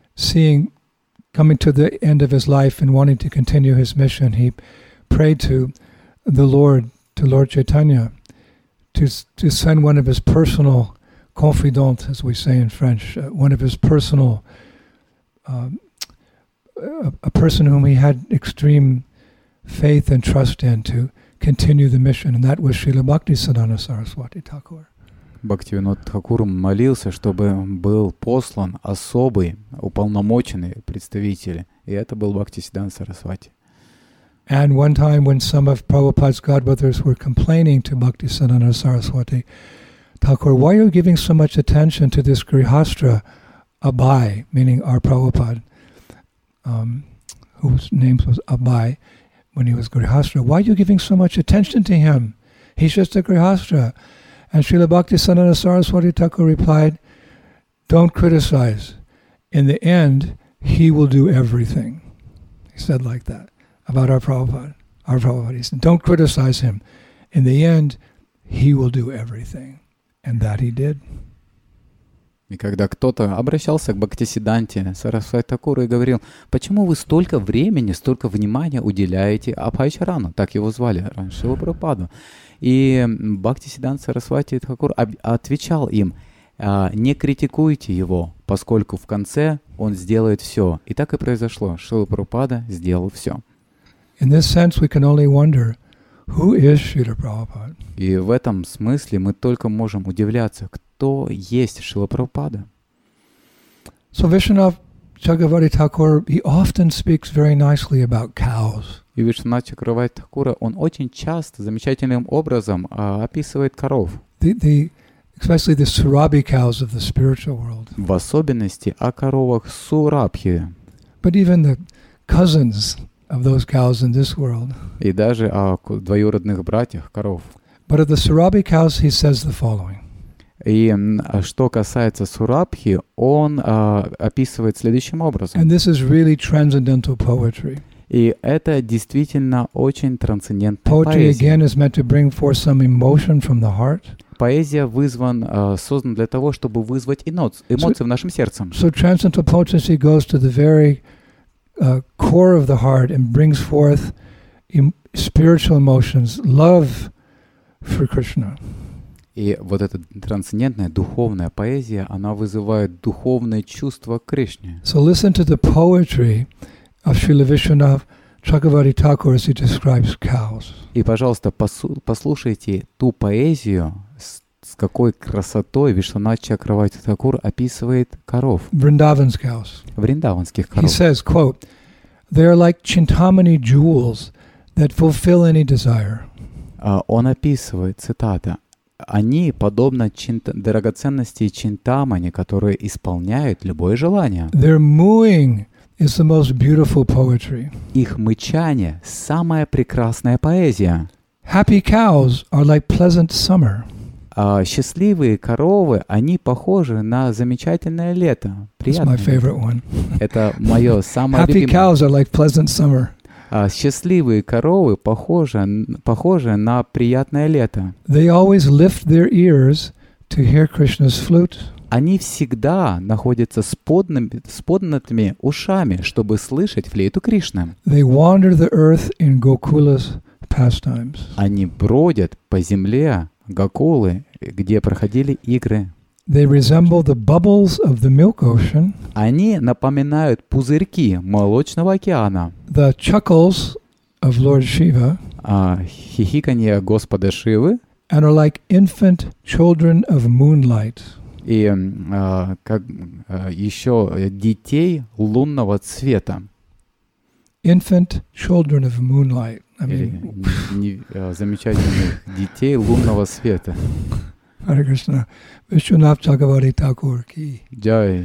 coming to the end of his life and wanting to continue his mission, he prayed to the Lord, to Lord Chaitanya, to send one of his personal confidant, as we say in French, one of his personal, a person whom he had extreme faith and trust in to continue the mission, and that was Srila Bhaktisiddhanta Saraswati Thakur. Бхактивинод Тхакур молился, чтобы был послан особый, уполномоченный представитель, и это был Бхактисиддханта Сарасвати. And one time when some of Prabhupada's godbrothers were complaining to Bhaktisiddhanta Saraswati Thakur, why are you giving so much attention to this Grihastra Abai, meaning our Prabhupada, whose name was Abai when he was Grihastra? Why are you giving so much attention to him? He's just a Grihastra. And Srila Bhaktisiddhanta Saraswati Thakur replied, don't criticize. In the end, he will do everything. He said like that about our Prabhupada. He said, don't criticize him. In the end, he will do everything. And that he did. И когда кто-то обращался к Бхактисиддханте Сарасвати Тхакуру и говорил, почему вы столько времени, столько внимания уделяете Абхайчарану, так его звали раньше, Шрилу Прабхупаду. И Бхактисиддханта Сарасвати Тхакур отвечал им, не критикуйте его, поскольку в конце он сделает все. И так и произошло. Шрила Прабхупада сделал все. In this sense, we can only wonder, who is Srila Prabhupada? И в этом смысле мы только можем удивляться, кто есть Шрила Прабхупада. So Vishwanath Chakravarti Thakur, he often speaks very nicely about cows. И Вишванат Чакраварти Тхакура, он очень часто, замечательным образом описывает коров. Especially the Surabhi cows of the spiritual world. В особенности о коровах Сурабхи. But even the cousins of those cows in this world. И даже о двоюродных братьях коров. But of the Surabhi cows, he says the following. И что касается Сурабхи, он описывает следующим образом. And this is really transcendental poetry. И это действительно очень трансцендентная Poetry поэзия. again is meant to bring forth some emotion from the heart. Поэзия создан для того, чтобы вызвать эмоции в нашем сердце. So transcendental poetry goes to the very core of the heart and brings forth spiritual emotions, love for Krishna. И вот эта трансцендентная духовная поэзия, она вызывает духовное чувство к Кришне. So listen to the poetry of Srila Vishwanath Chakravarti Thakur as he describes cows. И, пожалуйста, послушайте ту поэзию, с какой красотой Вишванат Чакраварти Такур описывает коров, Vrindavan's cows. вриндаванских He коров. says, quote, "They are like chintamani jewels that fulfill any desire." Он описывает, цитата, «Они подобно драгоценности чинтамани, которые исполняют любое желание. Their mooing is the most beautiful poetry. Их мычание — самая прекрасная поэзия. Happy cows are like pleasant summer." А счастливые коровы, они похожи на замечательное лето. That's my Приятное лето. favorite one. Это мое самое Happy любимое. cows are like pleasant summer. Счастливые коровы похожи на приятное лето. They always lift their ears to hear Krishna's flute. Они всегда находятся с поднятыми ушами, чтобы слышать флейту Кришны. They wander the earth in Gokula's pastimes. Они бродят по земле Гокулы, где проходили игры. They resemble the bubbles of the milk ocean, Они напоминают пузырьки молочного океана, the chuckles of Lord Shiva, хихиканье Господа Шивы and are like infant children of moonlight. и еще детей лунного цвета. Infant children of moonlight. I Или mean, замечательных детей лунного света. Hare Krishna. Vishwanath Chakravarti Thakur ki. Джай.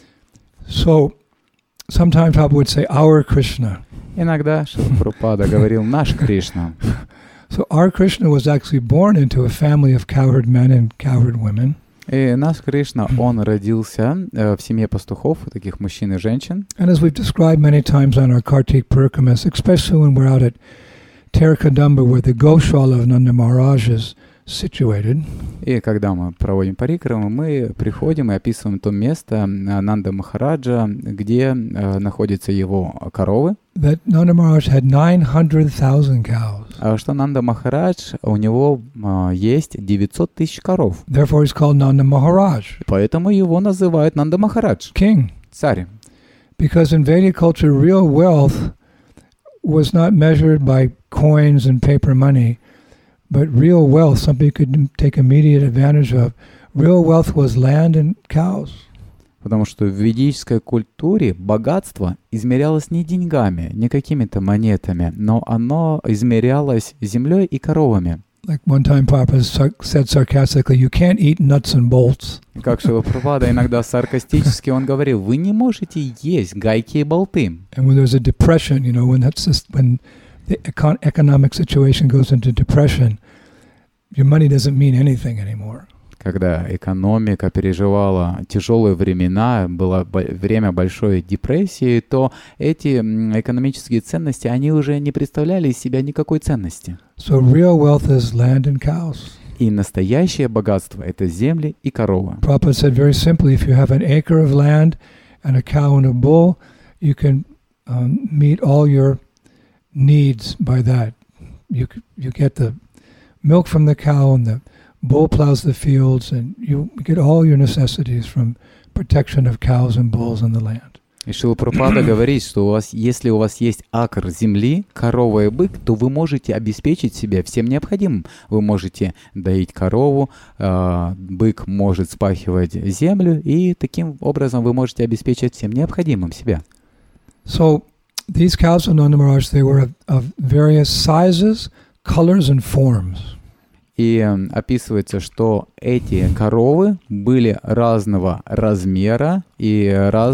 So, sometimes Prabhupada would say, our Krishna. Иногда Шрила Прабхупада говорил «наш Кришна». So our Krishna was actually born into a family of cowherd men and cowherd women. И наш Кришна, он родился в семье пастухов, таких мужчин и женщин. And as we've described many times on our Kartik Parikramas, especially when we're out at Terakadamba, where the Goshala of Nanda Maharaj is situated, И когда мы проводим парикрамы, мы приходим и описываем то место Нанда Махараджа, где находятся его коровы. that Nanda Maharaj had 900,000 cows. А что Нанда Махарадж, у него есть 900 тысяч коров. Therefore, he's called Nanda Maharaj, Поэтому его называют Нанда Махарадж, king. царь. Because in Vedic culture, real wealth was not measured by coins and paper money, but real wealth, something you could take immediate advantage of. Real wealth was land and cows. Потому что в ведической культуре богатство измерялось не деньгами, не какими-то монетами, но оно измерялось землей и коровами. Like one time Prabhupada said sarcastically, you can't eat nuts and bolts. Как Шрила Прабхупада иногда саркастически он говорил, вы не можете есть гайки и болты. And when there's a depression, you know, when the economic situation goes into depression, your money doesn't mean anything anymore. Когда экономика переживала тяжелые времена, было время большой депрессии, то эти экономические ценности, они уже не представляли из себя никакой ценности. So real wealth is land and cows. И настоящее богатство — это земли и коровы. Prabhupada said very simply, if you have an acre of land and a cow and a bull, you can meet all your needs by that. You get the milk from the cow and the bull plows the fields, and you get all your necessities from protection of cows and bulls in the land. И Шрила Прабхупада говорит, что если у вас есть акр земли, корова и бык, то вы можете обеспечить себя всем необходимым. Вы можете доить корову, бык может спахивать землю, и таким образом вы можете обеспечить всем необходимым себя. So these cows of Nanda Maharaj, they were of various sizes, colors, and forms. И описывается, что эти коровы были разного размера и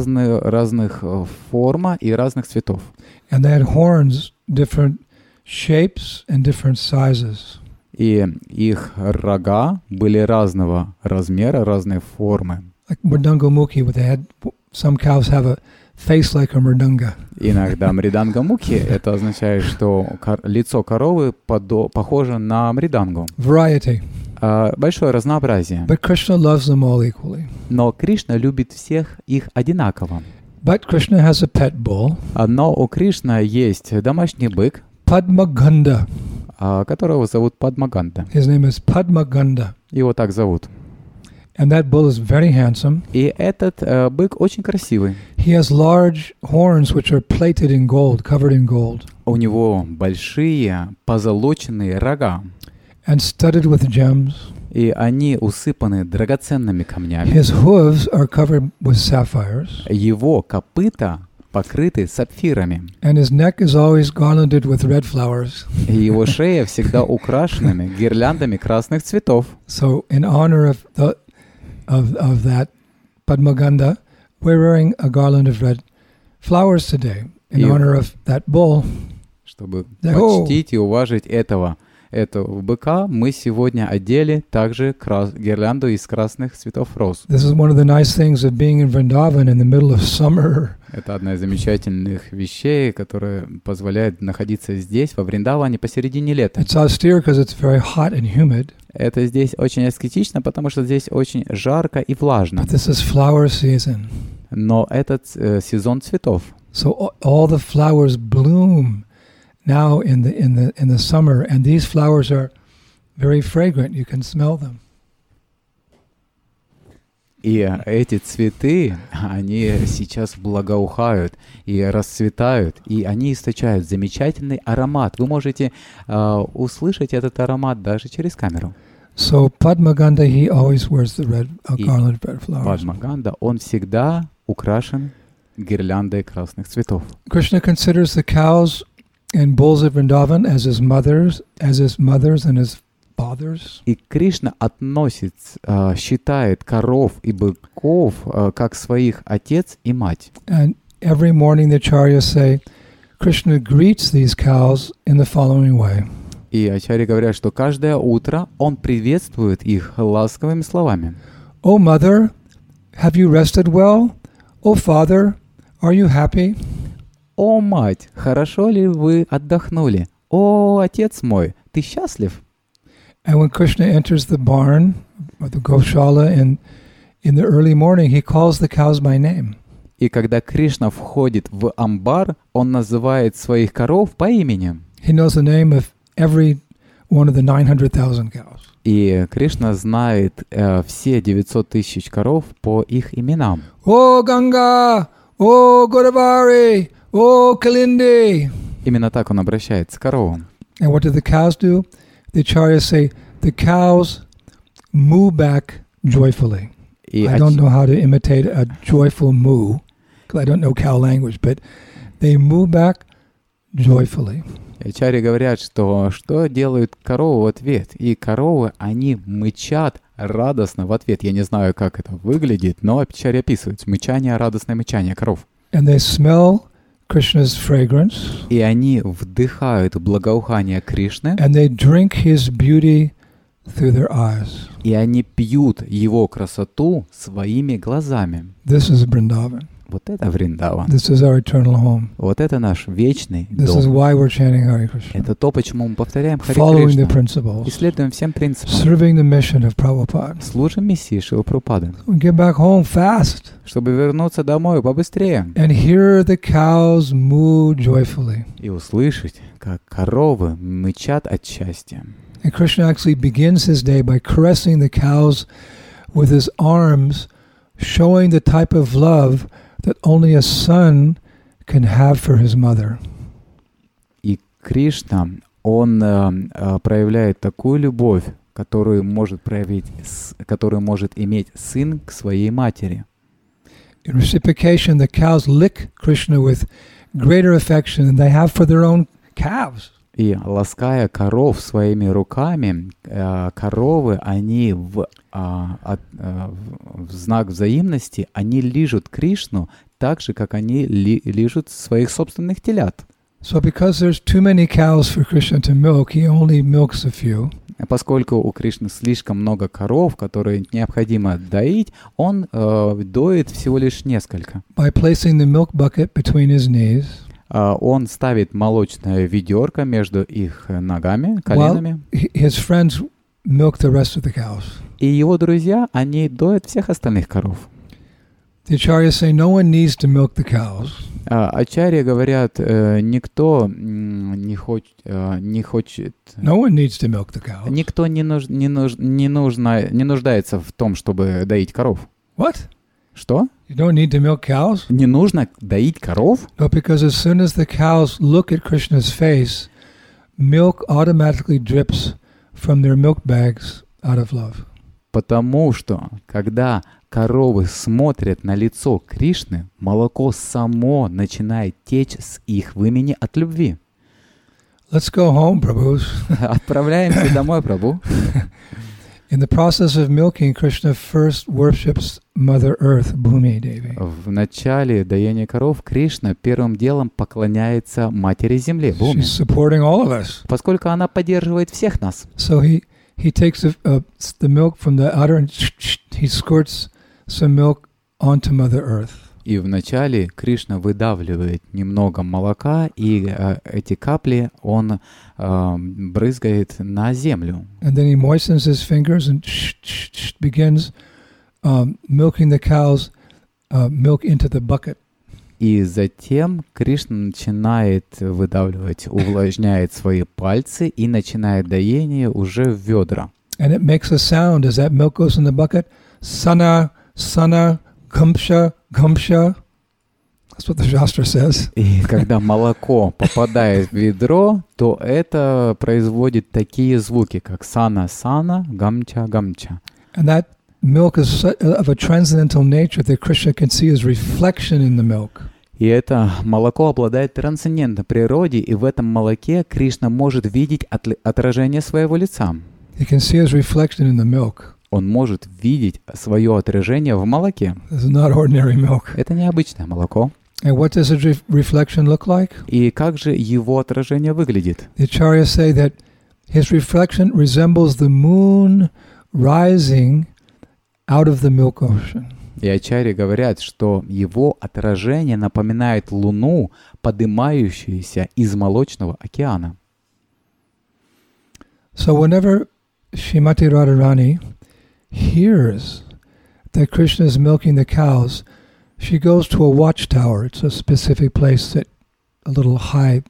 разных форм и разных цветов. And they had horns, different shapes and different sizes. И их рога были разного размера, разной формы. Like Mridanga-mukhi, they had, some cows have a face like a mridanga. Иногда мриданга-мукхи, это означает, что лицо коровы похоже на мридангу. Variety. Большое разнообразие. But Krishna loves them all equally. Но Кришна любит всех их одинаково. But Krishna has a pet bull, Но у Кришны есть домашний бык, Padmaganda. которого зовут Падмаганда. His name is Padmaganda. Его так зовут. And that bull is very handsome. И этот бык очень красивый. He has large horns which are plated in gold, covered in gold, У него большие позолоченные рога, and studded with gems. и они усыпаны драгоценными камнями. His hooves are covered with sapphires, Его копыта покрыты сапфирами, and his neck is always garlanded with red flowers. и его шея всегда украшенными гирляндами красных цветов. So, in honor of that Padmaganda, we're wearing a garland of red flowers today in Yeah. honor of that bull. Чтобы О! почтить и уважить этого быка, мы сегодня одели также гирлянду из красных цветов роз. This is one of the nice things of being in Vrindavan in the middle of summer. Это одна из замечательных вещей, которая позволяет находиться здесь, во Вриндаване, посередине лета. It's austere because it's very hot and humid, Это здесь очень аскетично, потому что здесь очень жарко и влажно. but this is flower season. Но этот сезон цветов. So all the flowers bloom now in the summer, and these flowers are very fragrant. You can smell them. И эти цветы, они сейчас благоухают и расцветают, и они источают замечательный аромат. Вы можете услышать этот аромат даже через камеру. So Padmaganda, he always wears the И garland of red flowers. Падмаганда, он всегда украшен гирляндой красных цветов. Krishna considers the cows and bulls of Vrindavan as his mothers and his fathers. И Кришна относит, считает коров и быков как своих отец и мать. And every morning the acharyas say, Krishna greets these cows in the following way. И ачарьи говорят, что каждое утро он приветствует их ласковыми словами. O mother, have you rested well? O father, are you happy? «О, мать, хорошо ли вы отдохнули? О, отец мой, ты счастлив?» And when Krishna enters the barn or the Goshala in the early morning, he calls the cows by name. И когда Кришна входит в амбар, он называет своих коров по имени. He knows the name of every one of the 900,000 cows. И Кришна знает все 900 тысяч коров по их именам. Oh Ganga! Oh Godavari! Oh Kalindi! Именно так он обращается к коровам. And what do the cows do? The acharyas say the cows moo back joyfully. И I don't know how to imitate a joyful moo, because I don't know cow language, but they moo back joyfully. ачарьи говорят, что делают коровы в ответ. И коровы, они мычат радостно в ответ. Я не знаю, как это выглядит, но ачарьи описывают. Мычание, радостное мычание коров. And they smell Krishna's fragrance, И они вдыхают благоухание Кришны, and they drink his beauty through their eyes. и они пьют его красоту своими глазами. This is Vrindavan. Вот это Вриндаван. This is our eternal home. Вот это наш вечный This is дом. why we're chanting Hare Krishna, Это то, почему мы повторяем Харе following the Кришна. principles, И следуем всем принципам. serving the mission of Prabhupada. Служим Мессии Шрилы Прабхупады, We get back home fast чтобы вернуться домой побыстрее and hear the cows moo joyfully. и услышать, как коровы мычат от счастья. And Krishna actually begins his day by caressing the cows with his arms, showing the type of love that only a son can have for his mother. И Кришна, он проявляет такую любовь, которую может иметь сын к своей матери. In reciprocation, the cows lick Krishna with greater affection than they have for their own calves. И лаская коров своими руками, коровы, они в знак взаимности, они лижут Кришну так же, как они лижут своих собственных телят. So because there's too many cows for Krishna to milk, he only milks a few. Поскольку у Кришны слишком много коров, которые необходимо доить, он доит всего лишь несколько. By placing the milk bucket between his knees, Он ставит молочное ведерко между их ногами, while коленами, his friends milk the rest of the cows. и его друзья, они доят всех остальных коров. The acharyas say no one needs to milk the cows. Ачарьи говорят, никто не хочет, No one needs to milk the cows. никто не нуждается в том, чтобы доить коров. What? Что? You don't need to milk cows? Не нужно доить коров? No, because as soon as the cows look at Krishna's face, milk automatically drips from their milk bags out of love. Потому что, когда коровы смотрят на лицо Кришны, молоко само начинает течь с их вымени от любви. Let's go home, Prabhus. Отправляемся домой, Прабху. In the process of milking, Krishna first worships Mother Earth, Bhumi Devi. В начале доения коров Кришна первым делом поклоняется Матери Земле, Бхуми, She's supporting all of us. поскольку она поддерживает всех нас. So he takes the milk from the udder and he squirts some milk onto Mother Earth. И вначале Кришна выдавливает немного молока, и эти капли он брызгает на землю. And then he moistens his fingers and begins milking the cow's milk into the bucket. И затем Кришна начинает выдавливать, увлажняет свои пальцы и начинает доение уже в ведра. And it makes a sound as that milk goes in the bucket. Sana, sana, gumsha, gumsha. That's what the Shastra says. И когда молоко попадает в ведро, то это производит такие звуки, как сана-сана, гамча-гамча. And that milk is of a transcendental nature that Krishna can see his reflection in the milk. И это молоко обладает трансцендентной природой, и в этом молоке Кришна может видеть отражение своего лица. He can see his reflection in the milk. Он может видеть свое отражение в молоке. This is not ordinary milk. Это необычное молоко. And what does his reflection look like? И как же его отражение выглядит? The acharyas say that his reflection resembles the moon rising out of the milk ocean. И ачарьи говорят, что его отражение напоминает луну, поднимающуюся из молочного океана. So whenever Srimati Radharani hears that Krishna is milking the cows, she goes to a watchtower. It's a specific place that a little high,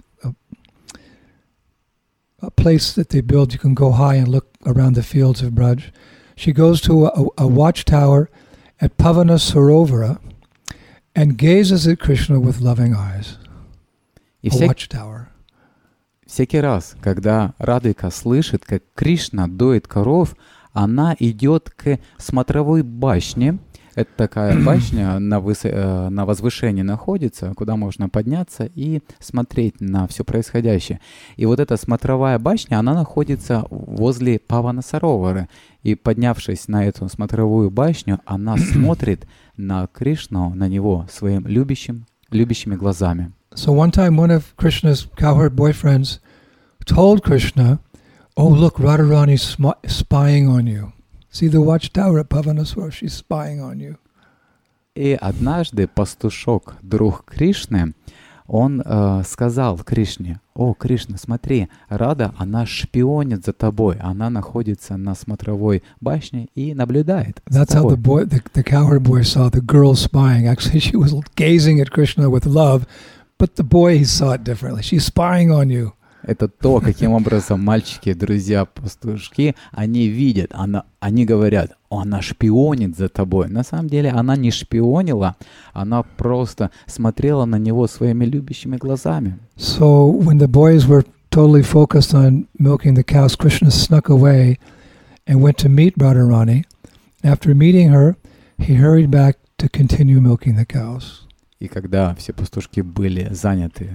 a place that they build. You can go high and look around the fields of Braj. She goes to a watchtower at Pavana Sarovara and gazes at Krishna with loving eyes. И A watchtower. всякий раз, когда Радхика слышит, как Кришна доит коров, она идет к смотровой башне. Это такая башня на возвышении находится, куда можно подняться и смотреть на все происходящее. И вот эта смотровая башня, она находится возле Павана Саровары. И поднявшись на эту смотровую башню, она смотрит на Кришну, на него своими любящими глазами. So one time one of Krishna's cowherd boyfriends told Krishna, "Oh, look, Radharani's spying on you. See the watchtower at Pavanaswara, she's spying on you." И однажды пастушок, друг Кришны, он сказал Кришне: «О, Кришна, смотри, Рада, она шпионит за тобой, она находится на смотровой башне и наблюдает за That's how тобой». the cowherd boy saw the girl spying. Actually, she was gazing at Krishna with love, but the boy, he saw it differently. She's spying on you. Это то, каким образом мальчики, друзья, пастушки, они видят, они говорят: она шпионит за тобой. На самом деле она не шпионила, она просто смотрела на него своими любящими глазами. So when the boys were totally focused on milking the cows, Krishna snuck away and went to meet Radharani. After meeting her, he hurried back to continue milking the cows. И когда все пастушки были заняты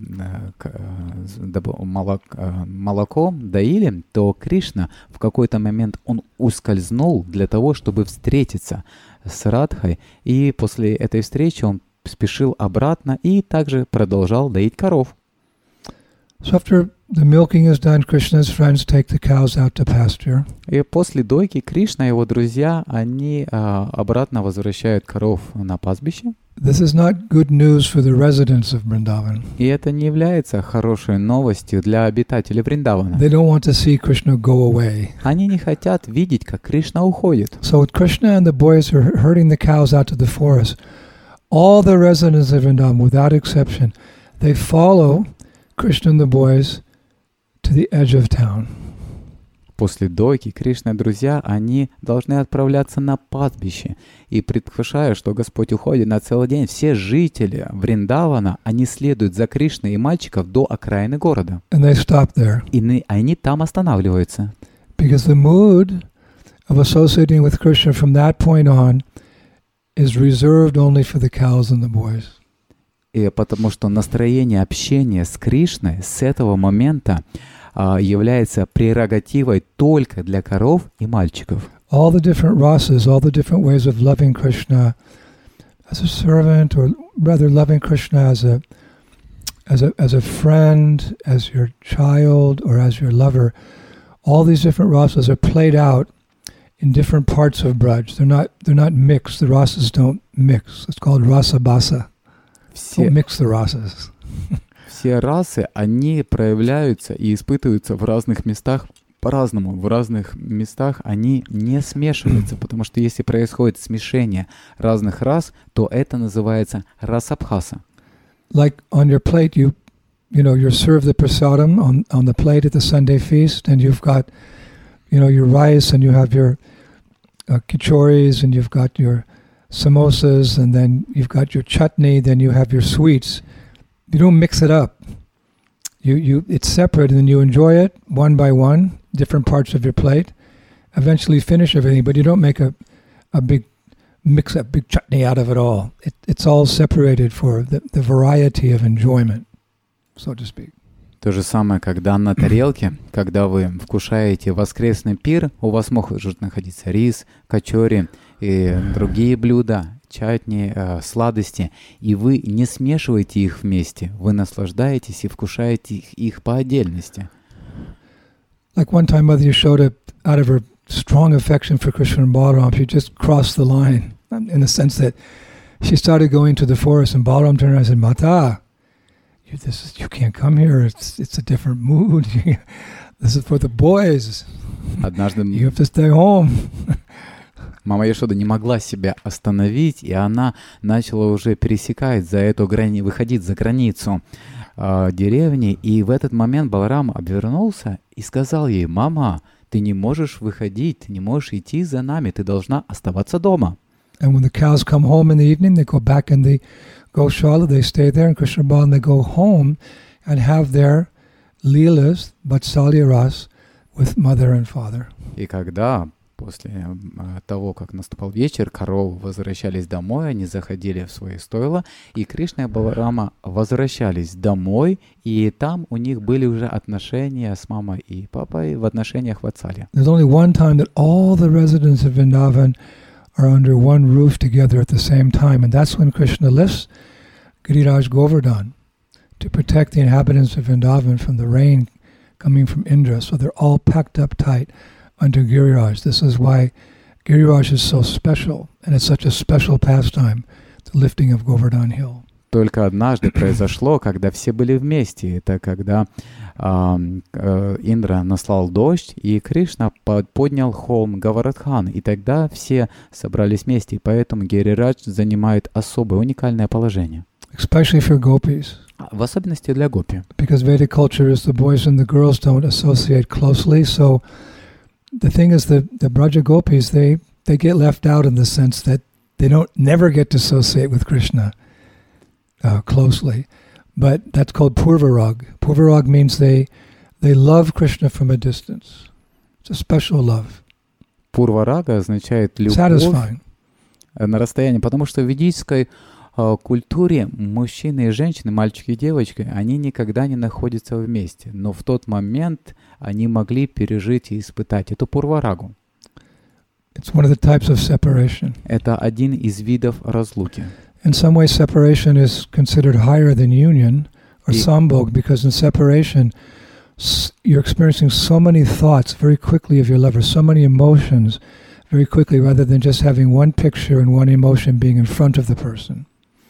молоком, доили, то Кришна в какой-то момент он ускользнул для того, чтобы встретиться с Радхой, и после этой встречи он спешил обратно и также продолжал доить коров. So after the milking is done, Krishna's friends take the cows out to pasture. И после дойки Кришна и его друзья, они обратно возвращают коров на пастбище. This is not good news for the residents of Vrindavan. И это не является хорошей новостью для обитателей Вриндавана. They don't want to see Krishna go away. Они не хотят видеть, как Кришна уходит. So when Krishna and the boys are herding the cows out to the forest, all the residents of Vrindavan, without exception, they follow Krishna and the boys to the edge of town. После дойки Кришна и друзья, они должны отправляться на пастбище. И предвкушая, что Господь уходит на целый день, все жители Вриндавана, они следуют за Кришной и мальчиков до окраины города. And they stop there. И они там останавливаются. Because the mood of associating with Krishna from that point on is reserved only for the cows and the boys. И потому что настроение общения с Кришной с этого момента является прерогативой только для коров и мальчиков. All the different rasas, all the different ways of loving Krishna as a servant, or rather loving Krishna as a friend, as your child, or as your lover, all these different rasas are played out in different parts of Braj. They're not mixed. The rasas don't mix. It's called rasa basa. Don't mix the rasas. Все расы, они проявляются и испытываются в разных местах по-разному. В разных местах они не смешиваются, потому что если происходит смешение разных рас, то это называется расабхаса. Like on your plate, you're served the prasadam on the plate at the Sunday feast, and you've got, your rice, and you have your kichoris, and you've got your samosas, and then you've got your chutney, then you have your sweets. You don't mix it up. It's separate, and then you enjoy it one by one, different parts of your plate. Eventually finish everything, but you don't make a big mix, a big chutney out of it all. It's all separated for the variety of enjoyment, so to speak. То же самое, когда на тарелке, когда вы вкушаете воскресный пир, у вас может находиться рис, качори и другие блюда, чатни, сладости, и вы не смешиваете их вместе, вы наслаждаетесь и вкушаете их по отдельности. Like one time Mother Yashoda, out of her strong affection for Krishna and Balaram, she just crossed the line, in the sense that she started going to the forest, and Balaram turned around and said, Mata, you can't come here, it's a different mood. This is for the boys. Однажды you have to stay home. Мама Яшода не могла себя остановить, и она начала уже пересекать за эту границу, выходить за границу деревни. И в этот момент Баларам обернулся и сказал ей: «Мама, ты не можешь выходить, ты не можешь идти за нами, ты должна оставаться дома». And when the cows come home in the evening, they go back in the Goshala, they stay there in Krishna Bal, and they go home and have their leelas, Vatsalya Ras, with mother and father. И когда после того, как наступал вечер, коровы возвращались домой, они заходили в свои стойла, и Кришна и Баларама возвращались домой, и там у них были уже отношения с мамой и папой в отношениях Ватсалья. There's only one time that all the residents of Vrindavan are under one roof together at the same time, and that's when Krishna lifts Giriraj Govardhan to protect the inhabitants of Vrindavan from the rain coming from Indra, so they're all packed up tight under Giriraj. This is why Giriraj is so special, and it's such a special pastime, the lifting of Govardhan Hill. Только однажды произошло, когда все были вместе. Это когда Индра наслал дождь, и Кришна поднял холм Гавардхан. И тогда все собрались вместе, и поэтому Гирирадж занимает особое, уникальное положение. Especially for gopis. В особенности для гопи. Because Vedic culture is the boys and the girls don't associate closely, so the thing is the Braja gopis, they get left out in the sense that they don't never get to associate with Krishna closely. But that's called Purvarag. Purvarag means they love Krishna from a distance. It's a special love. Пурварага означает любовь Satisfying. На расстоянии, потому что в ведической культуре мужчины и женщины, мальчики и девочки, они никогда не находятся вместе. Но в тот момент они могли пережить и испытать эту пурварагу. It's one of the types of separation. Это один из видов разлуки. In some ways, separation is considered higher than union or sambhog, because in separation, you're experiencing so many thoughts very quickly of your lover, so many emotions very quickly, rather than just having one picture and one emotion being in front of the person.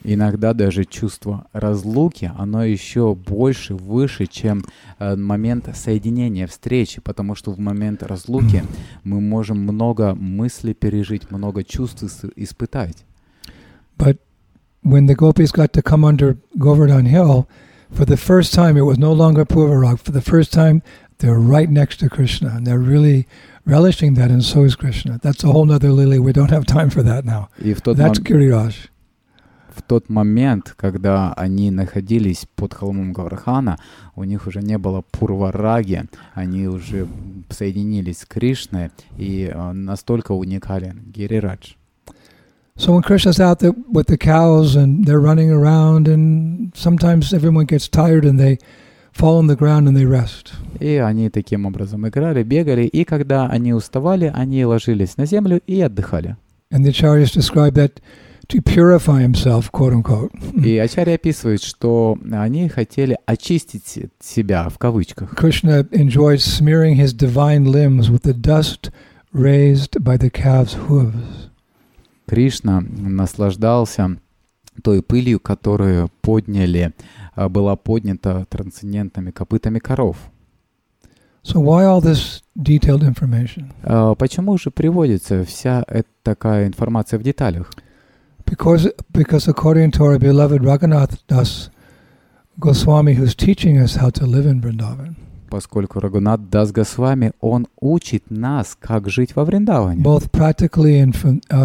Иногда даже чувство разлуки, оно еще больше, выше, чем момент соединения, встречи, потому что в момент разлуки мы можем много мыслей пережить, много чувств испытать. But when the gopis got to come under Govardhan Hill, for the first time it was no longer Purvarag. For the first time they're right next to Krishna, and they're really relishing that, and so is Krishna. That's a whole other lily. We don't have time for that now. That's Giriraj. В тот момент, когда они находились под холмом Говардхана, у них уже не было Пурвараги, они уже соединились с Кришной и настолько уникален Гирирадж. So when Krishna's out there with the cows and they're running around, and sometimes everyone gets tired and they fall on the ground and they rest. И они таким образом играли, бегали, и когда они уставали, они ложились на землю и отдыхали. And the acharyas describe that to purify himself, quote unquote. И ачарья описывает, что они хотели очистить себя, в кавычках. Krishna enjoyed smearing his divine limbs with the dust raised by the calves' hooves. Кришна наслаждался той пылью, которую была поднята трансцендентными копытами коров. So why all this detailed information? Почему же приводится вся эта такая информация в деталях? Because according to our beloved Raghunath Das Goswami, who's teaching us how to live in Vrindavan. Поскольку Рагунат Дас Госвами, он учит нас, как жить во Вриндаване. Both practically and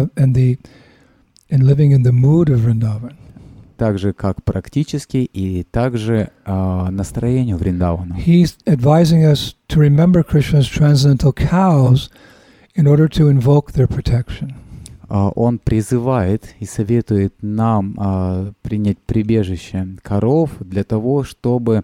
living in the mood of Vrindavan. Так же, как практически, и также настроению Вриндавана. He's advising us to remember Krishna's transcendental cows in order to invoke their protection. Он призывает и советует нам принять прибежище коров для того, чтобы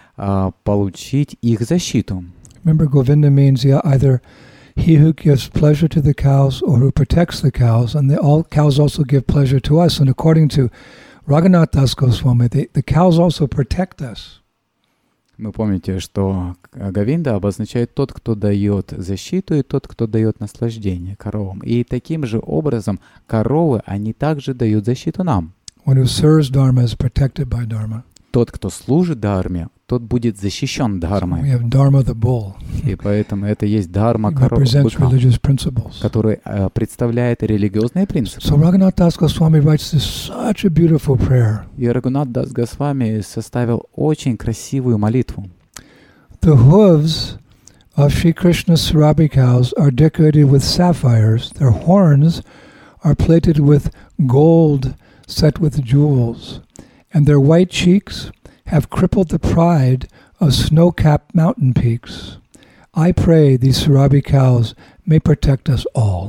получить их защиту. Remember, Govinda means either he who gives pleasure to the cows or who protects the cows, and all cows also give pleasure to us. And according to Raghunath Das Goswami, the cows also protect us. Вы помните, что Говинда обозначает тот, кто дает защиту, и тот, кто дает наслаждение коровам. И таким же образом коровы, они также дают защиту нам. One who serves Dharma is protected by Dharma. Тот, кто служит Дхарме, тот будет защищен Дхармой. So we have Dharma the bull. И поэтому это есть Дхарма быка, который представляет религиозные принципы. So Raghunath Das Goswami writes this such a beautiful prayer. И Рагунат Дас Госвами составил очень красивую молитву. The hooves of Sri Krishna's Surabhi cows are decorated with sapphires. Their horns are plated with gold set with jewels. And their white cheeks have crippled the pride of snow-capped mountain peaks. I pray these Surabhi cows may protect us all.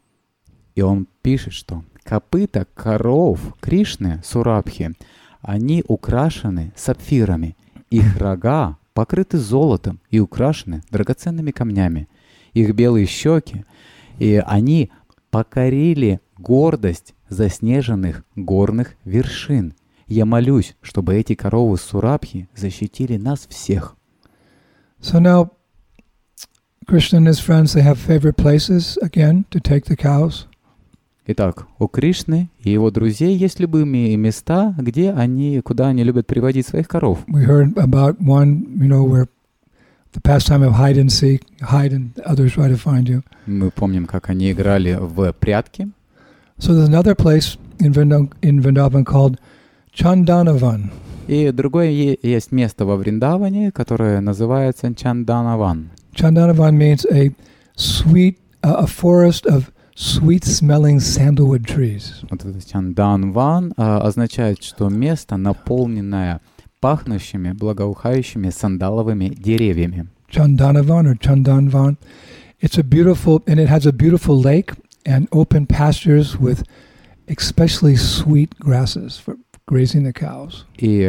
И он пишет, что копыта коров Кришны, Сурабхи, они украшены сапфирами. Их рога покрыты золотом и украшены драгоценными камнями. Их белые щеки, и они покорили гордость заснеженных горных вершин. Я молюсь, чтобы эти коровы Сурабхи защитили нас всех. So now, Krishna and his friends, they have favorite places, again, to take the cows. Итак, у Кришны и его друзей есть любимые места, куда они любят приводить своих коров. We heard about one, where the pastime of hide and seek, hide and others try to find you. Мы помним, как они играли в прятки. So there's another place in Vrindavan called Chandanavan. И другое есть место во Вриндаване, которое называется Чанданаван. Chandanavan means a forest of sweet-smelling sandalwood trees. Вот это Чанданван означает, что место, наполненное пахнущими, благоухающими сандаловыми деревьями. Chandanavan or Chandanvan. It has a beautiful lake and open pastures with especially sweet grasses for grazing the cows. И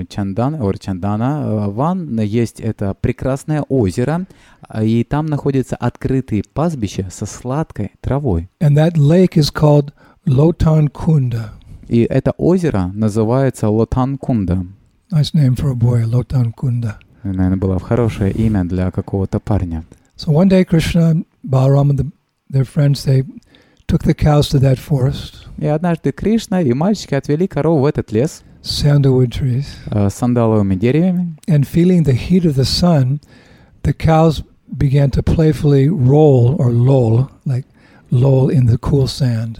Чанданаван есть это прекрасное озеро, и там находятся открытые пастбища со сладкой травой. And that lake is called Lotan Kunda. И это озеро называется Лотан Кунда. Nice name for a boy, Lotan Kunda. Наверное, было хорошее имя для какого-то парня. So one day Krishna, Balaram, and their friends, they took the cows to that forest, И однажды Кришна и мальчики отвели корову в этот лес sandalwood trees, с сандаловыми деревьями. and feeling the heat of the sun, the cows began to playfully roll or loll, like loll in the cool sand.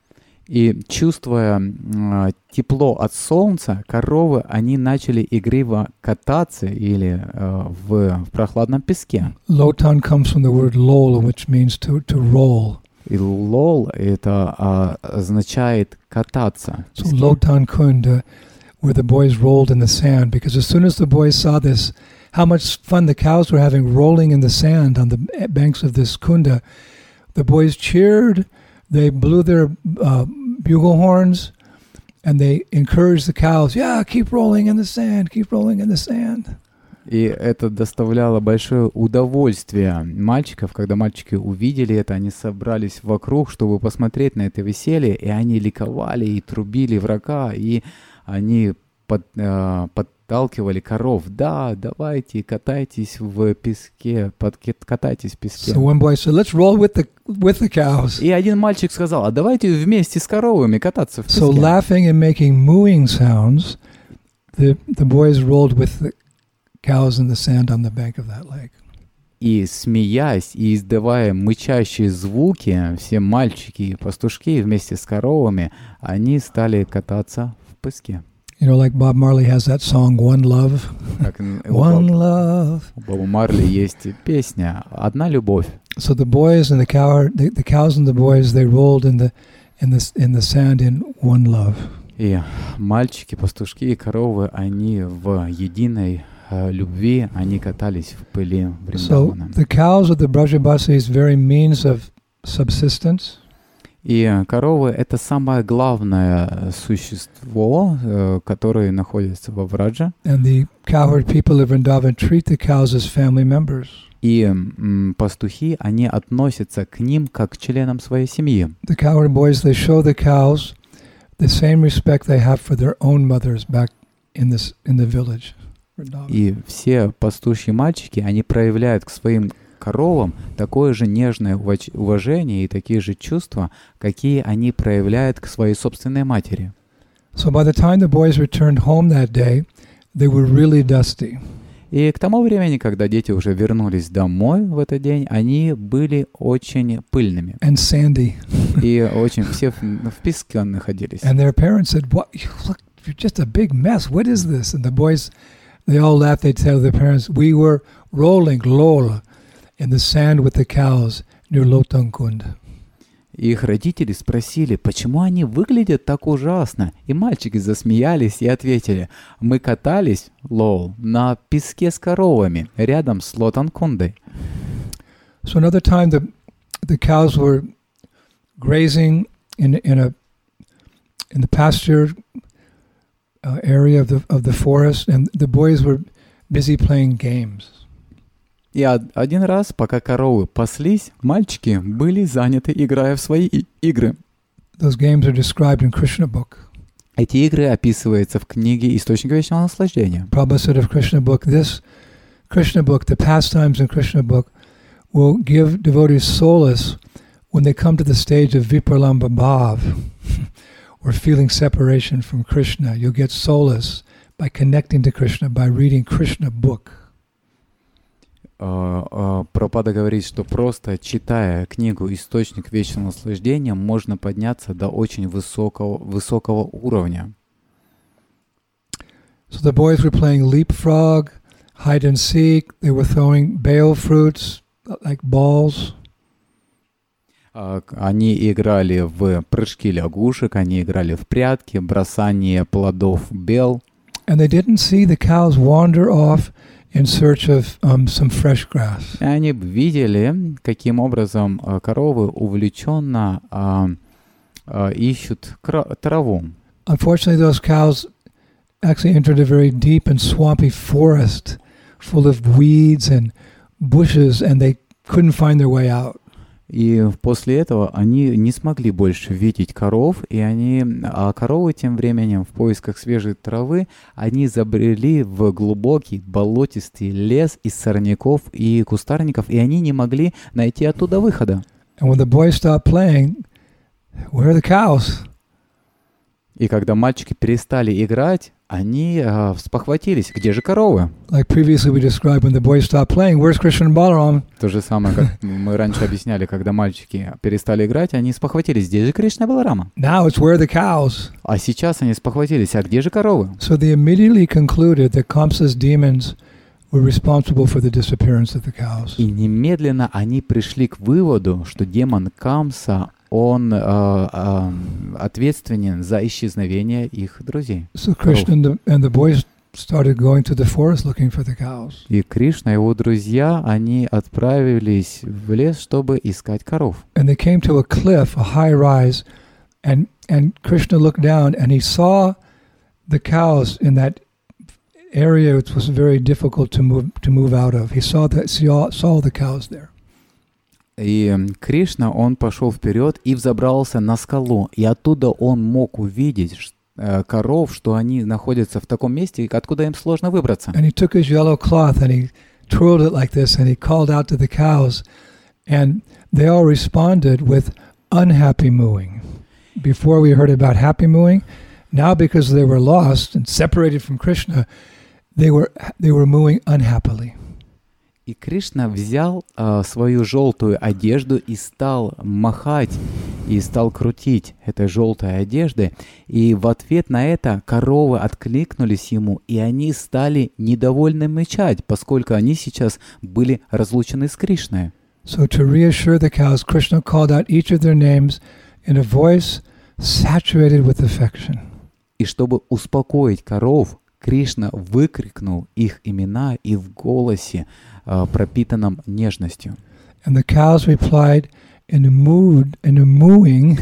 И чувствуя тепло от солнца, коровы, они начали игриво кататься или в прохладном песке. Lotan comes from the word lol, which means to roll. И лол это означает кататься. в So песке. Lotan Kund, where the boys rolled in the sand, because as soon as the boys saw this, how much fun the cows were having rolling in the sand on the banks of this kunda, the boys cheered, they blew their bugle horns, and they encouraged the cows, yeah, keep rolling in the sand, keep rolling in the sand. И это доставляло большое удовольствие мальчиков. Когда мальчики увидели это, они собрались вокруг, чтобы посмотреть на это веселье, и они ликовали и трубили врага, и они подталкивали коров. Да, давайте, катайтесь в песке, катайтесь в песке. So one boy said, let's roll with the cows. И один мальчик сказал, а давайте вместе с коровами кататься в песке. So laughing and making mooing sounds, the boys rolled with the cows in the sand on the bank of that lake. И смеясь и издавая мычащие звуки, все мальчики и пастушки вместе с коровами, они стали кататься в песке. You know, like Bob Marley has that song, One Love. Как One Love. у Боба Марли есть песня «Одна любовь». So the boys and the cows and the boys, they rolled in the sand in one love. И мальчики, пастушки и коровы, они в единой любви, они катались в пыли So Вриндавана. the cows of the Brajabasis very means of subsistence. И коровы — это самое главное существо, которое находится во Врадже. And the cowherd people of Vrindavan treat the cows as family members. И пастухи, они относятся к ним как к членам своей семьи. The cowherd boys, they show the cows the same respect they have for their own mothers back in the village. И все пастушьи мальчики, они проявляют к своим коровам такое же нежное уважение и такие же чувства, какие они проявляют к своей собственной матери. So by the time the boys returned home that day, they were really dusty. И к тому времени, когда дети уже вернулись домой в этот день, они были очень пыльными. And sandy. И очень все в песке находились. And their parents said, "What? Look, you're just a big mess. What is this?" And the boys, they all laughed. They'd tell their parents, "We were rolling lol in the sand with the cows near Lotangkund." Их родители спросили, почему они выглядят так ужасно. И мальчики засмеялись и ответили, мы катались, лол, на песке с коровами, рядом с Лотанкундой. So another time the cows were grazing in the pasture area of the forest, and the boys were busy playing games. И один раз, пока коровы паслись, мальчики были заняты, играя в свои игры. Those games are described in Krishna book. Эти игры описываются в книге «Источник вечного наслаждения». Prabhupada said of Krishna book, this Krishna book, the pastimes in Krishna book, will give devotees solace when they come to the stage of Vipralamba Bhav, or feeling separation from Krishna. You'll get solace by connecting to Krishna, by reading Krishna book. Прабхупада говорит, что просто читая книгу «Источник вечного наслаждения» можно подняться до очень высокого уровня. So the boys were playing leapfrog, hide and seek. They were throwing bale fruits like balls. Они играли в прыжки лягушек, они играли в прятки, бросание плодов бел. And they didn't see the cows wander off in search of some fresh grass. И они видели, каким образом коровы увлеченно ищут траву. Unfortunately, those cows actually entered a very deep and swampy forest full of weeds and bushes, and they couldn't find their way out. И после этого они не смогли больше видеть коров, а коровы тем временем в поисках свежей травы, они забрели в глубокий болотистый лес из сорняков и кустарников, и они не могли найти оттуда выхода. And when the boys stopped playing, Where are the cows? И когда мальчики перестали играть, они спохватились, где же коровы? Like previously we described, when the boys stopped playing, where's Krishna and Balaram? То же самое, как мы раньше объясняли, когда мальчики перестали играть, они спохватились, где же Кришна и Баларама? Now it's where are the cows? А сейчас они спохватились, а где же коровы? So they immediately concluded that Kamsa's demons were responsible for the disappearance of the cows. И немедленно они пришли к выводу, что демон Камса, он ответственен за исчезновение их друзей. So Krishna and the boys started going to the forest looking for the cows. И Кришна и его друзья, они отправились в лес, чтобы искать коров. And they came to a cliff, a high rise, and Krishna looked down and he saw the cows in that area which was very difficult to move out of. He saw the cows there. И Кришна, он пошел вперед и взобрался на скалу, и оттуда он мог увидеть коров, что они находятся в таком месте, откуда им сложно выбраться. And he took his yellow cloth and he twirled it like this and he called out to the cows, and they all responded with unhappy mooing. Before we heard about happy mooing, now because they were lost and separated from Krishna, they were mooing unhappily. И Кришна взял свою желтую одежду и стал махать, и стал крутить этой желтой одеждой. И в ответ на это коровы откликнулись ему, и они стали недовольны мычать, поскольку они сейчас были разлучены с Кришной. So to reassure the cows, Krishna called out each of their names in a voice saturated with affection. И чтобы успокоить коров, Кришна выкрикнул их имена и в голосе, пропитанном нежностью. And the cows replied in a mooing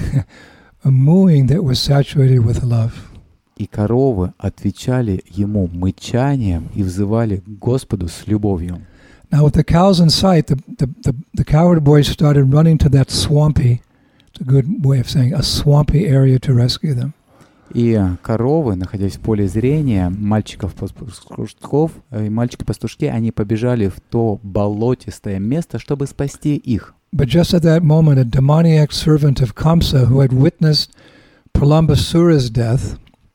that was saturated with love. И коровы отвечали ему мычанием и взывали к Господу с любовью. Now with the cows in sight, the cowherd boys started running to that swampy, it's a good way of saying, a swampy area to rescue them. И коровы, находясь в поле зрения мальчиков-пастушков, и мальчики-пастушки, они побежали в то болотистое место, чтобы спасти их. But just at that moment, a demoniac servant of Kamsa, who had witnessed Pralambasura's death,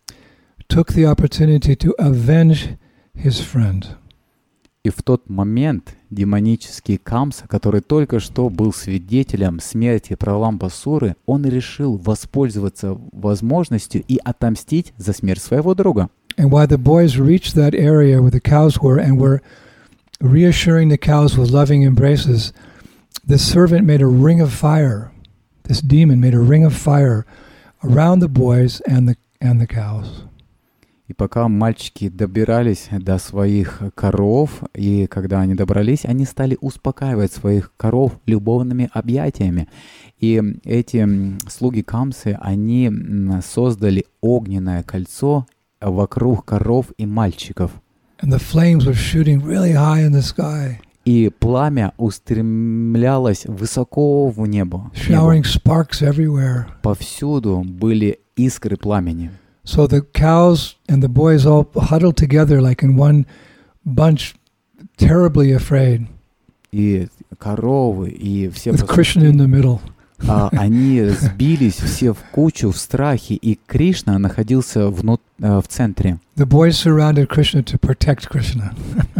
took the opportunity to avenge his friend. И в тот момент демонический Камса, который только что был свидетелем смерти Праламбасуры, он решил воспользоваться возможностью и отомстить за смерть своего друга. And while the boys reached that area where the cows were and were reassuring the cows with loving embraces, the servant made a ring of fire. This demon made a ring of fire around the boys and the cows. И пока мальчики добирались до своих коров, и когда они добрались, они стали успокаивать своих коров любовными объятиями. И эти слуги Камсы, они создали огненное кольцо вокруг коров и мальчиков. And the flames were shooting really high in the sky. И пламя устремлялось высоко в небо. Showering sparks everywhere. Повсюду были искры пламени. So the cows and the boys all huddled together like in one bunch, terribly afraid. И коровы, и все with Krishna in the middle. Они сбились все в кучу в страхе, и Кришна находился в центре. The boys surrounded Krishna to protect Krishna.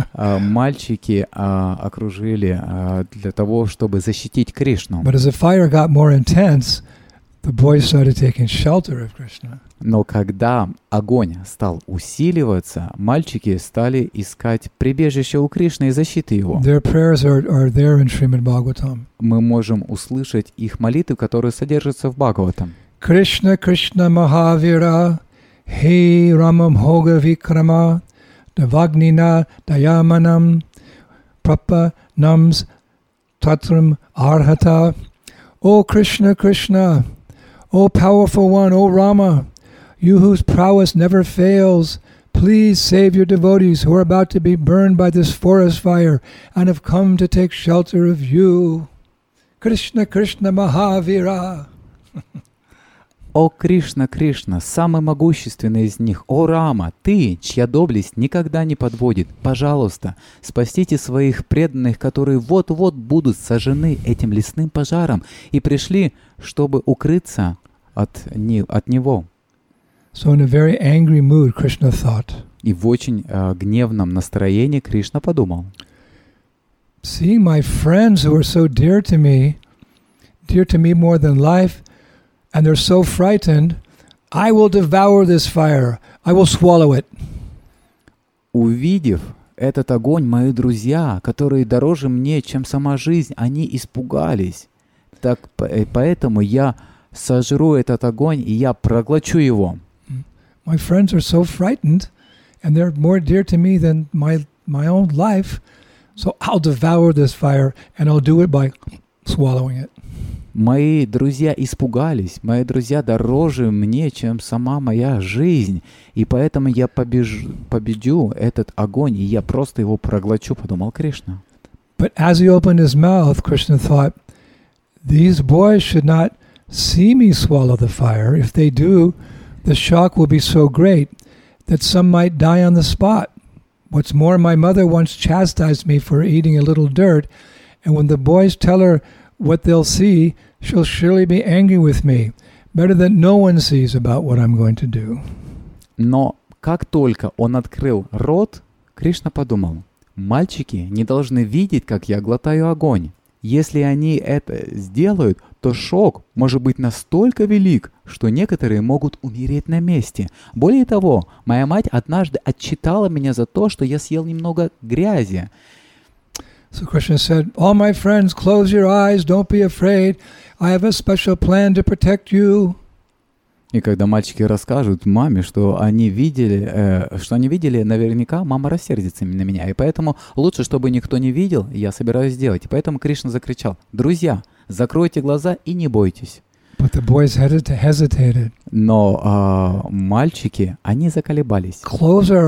Мальчики окружили для того, чтобы защитить Кришну. But as the fire got more intense, the boys started taking shelter of Krishna. Но когда огонь стал усиливаться, мальчики стали искать прибежище у Кришны и защиты его. Their prayers are there in Srimad Bhagavatam. Мы можем услышать их молитвы, которые содержатся в Бхагаватам. Krishna Krishna Mahavira He Ramam Hoga Vikrama Davagnina Dayamanam Prapa Nams Tatram Arhata. O Krishna Krishna, O powerful one, O Rama, you whose prowess never fails, please save your devotees who are about to be burned by this forest fire and have come to take shelter of you. Krishna Krishna Mahavira. О Кришна, Кришна, самый могущественный из них, о Рама, ты, чья доблесть никогда не подводит, пожалуйста, спасите своих преданных, которые вот-вот будут сожжены этим лесным пожаром и пришли, чтобы укрыться от него. So in a very angry mood, Krishna thought, И в очень гневном настроении Кришна подумал: seeing my friends who are so dear to me more than life, and they're so frightened, I will devour this fire. I will swallow it. увидев этот огонь, мои друзья, которые дороже мне, чем сама жизнь, они испугались. Так, поэтому я сожру этот огонь, и я проглочу его. My friends are so frightened, and they're more dear to me than my own life, so I'll devour this fire, and I'll do it by swallowing it. Мои друзья испугались, мои друзья дороже мне, чем сама моя жизнь, и поэтому я победю этот огонь, и я просто его проглочу, подумал Кришна. But as he opened his mouth, Krishna thought, these boys should not see me swallow the fire. If they do, the shock will be so great that some might die on the spot. What's more, my mother once chastised me for eating a little dirt, and when the boys tell her what they'll see, she'll surely be angry with me. Better that no one sees about what I'm going to do. Но как только он открыл рот, Кришна подумал: мальчики не должны видеть, как я глотаю огонь. Если они это сделают, то шок может быть настолько велик, что некоторые могут умереть на месте. Более того, моя мать однажды отчитала меня за то, что я съел немного грязи. So Krishna said, all my friends, close your eyes, don't be afraid. I have a special plan to protect you. И когда мальчики расскажут маме, что они видели, наверняка мама рассердится на меня. И поэтому лучше, чтобы никто не видел, я собираюсь сделать. И поэтому Кришна закричал: друзья, закройте глаза и не бойтесь. But the boys hesitated. Но мальчики, они заколебались. Close our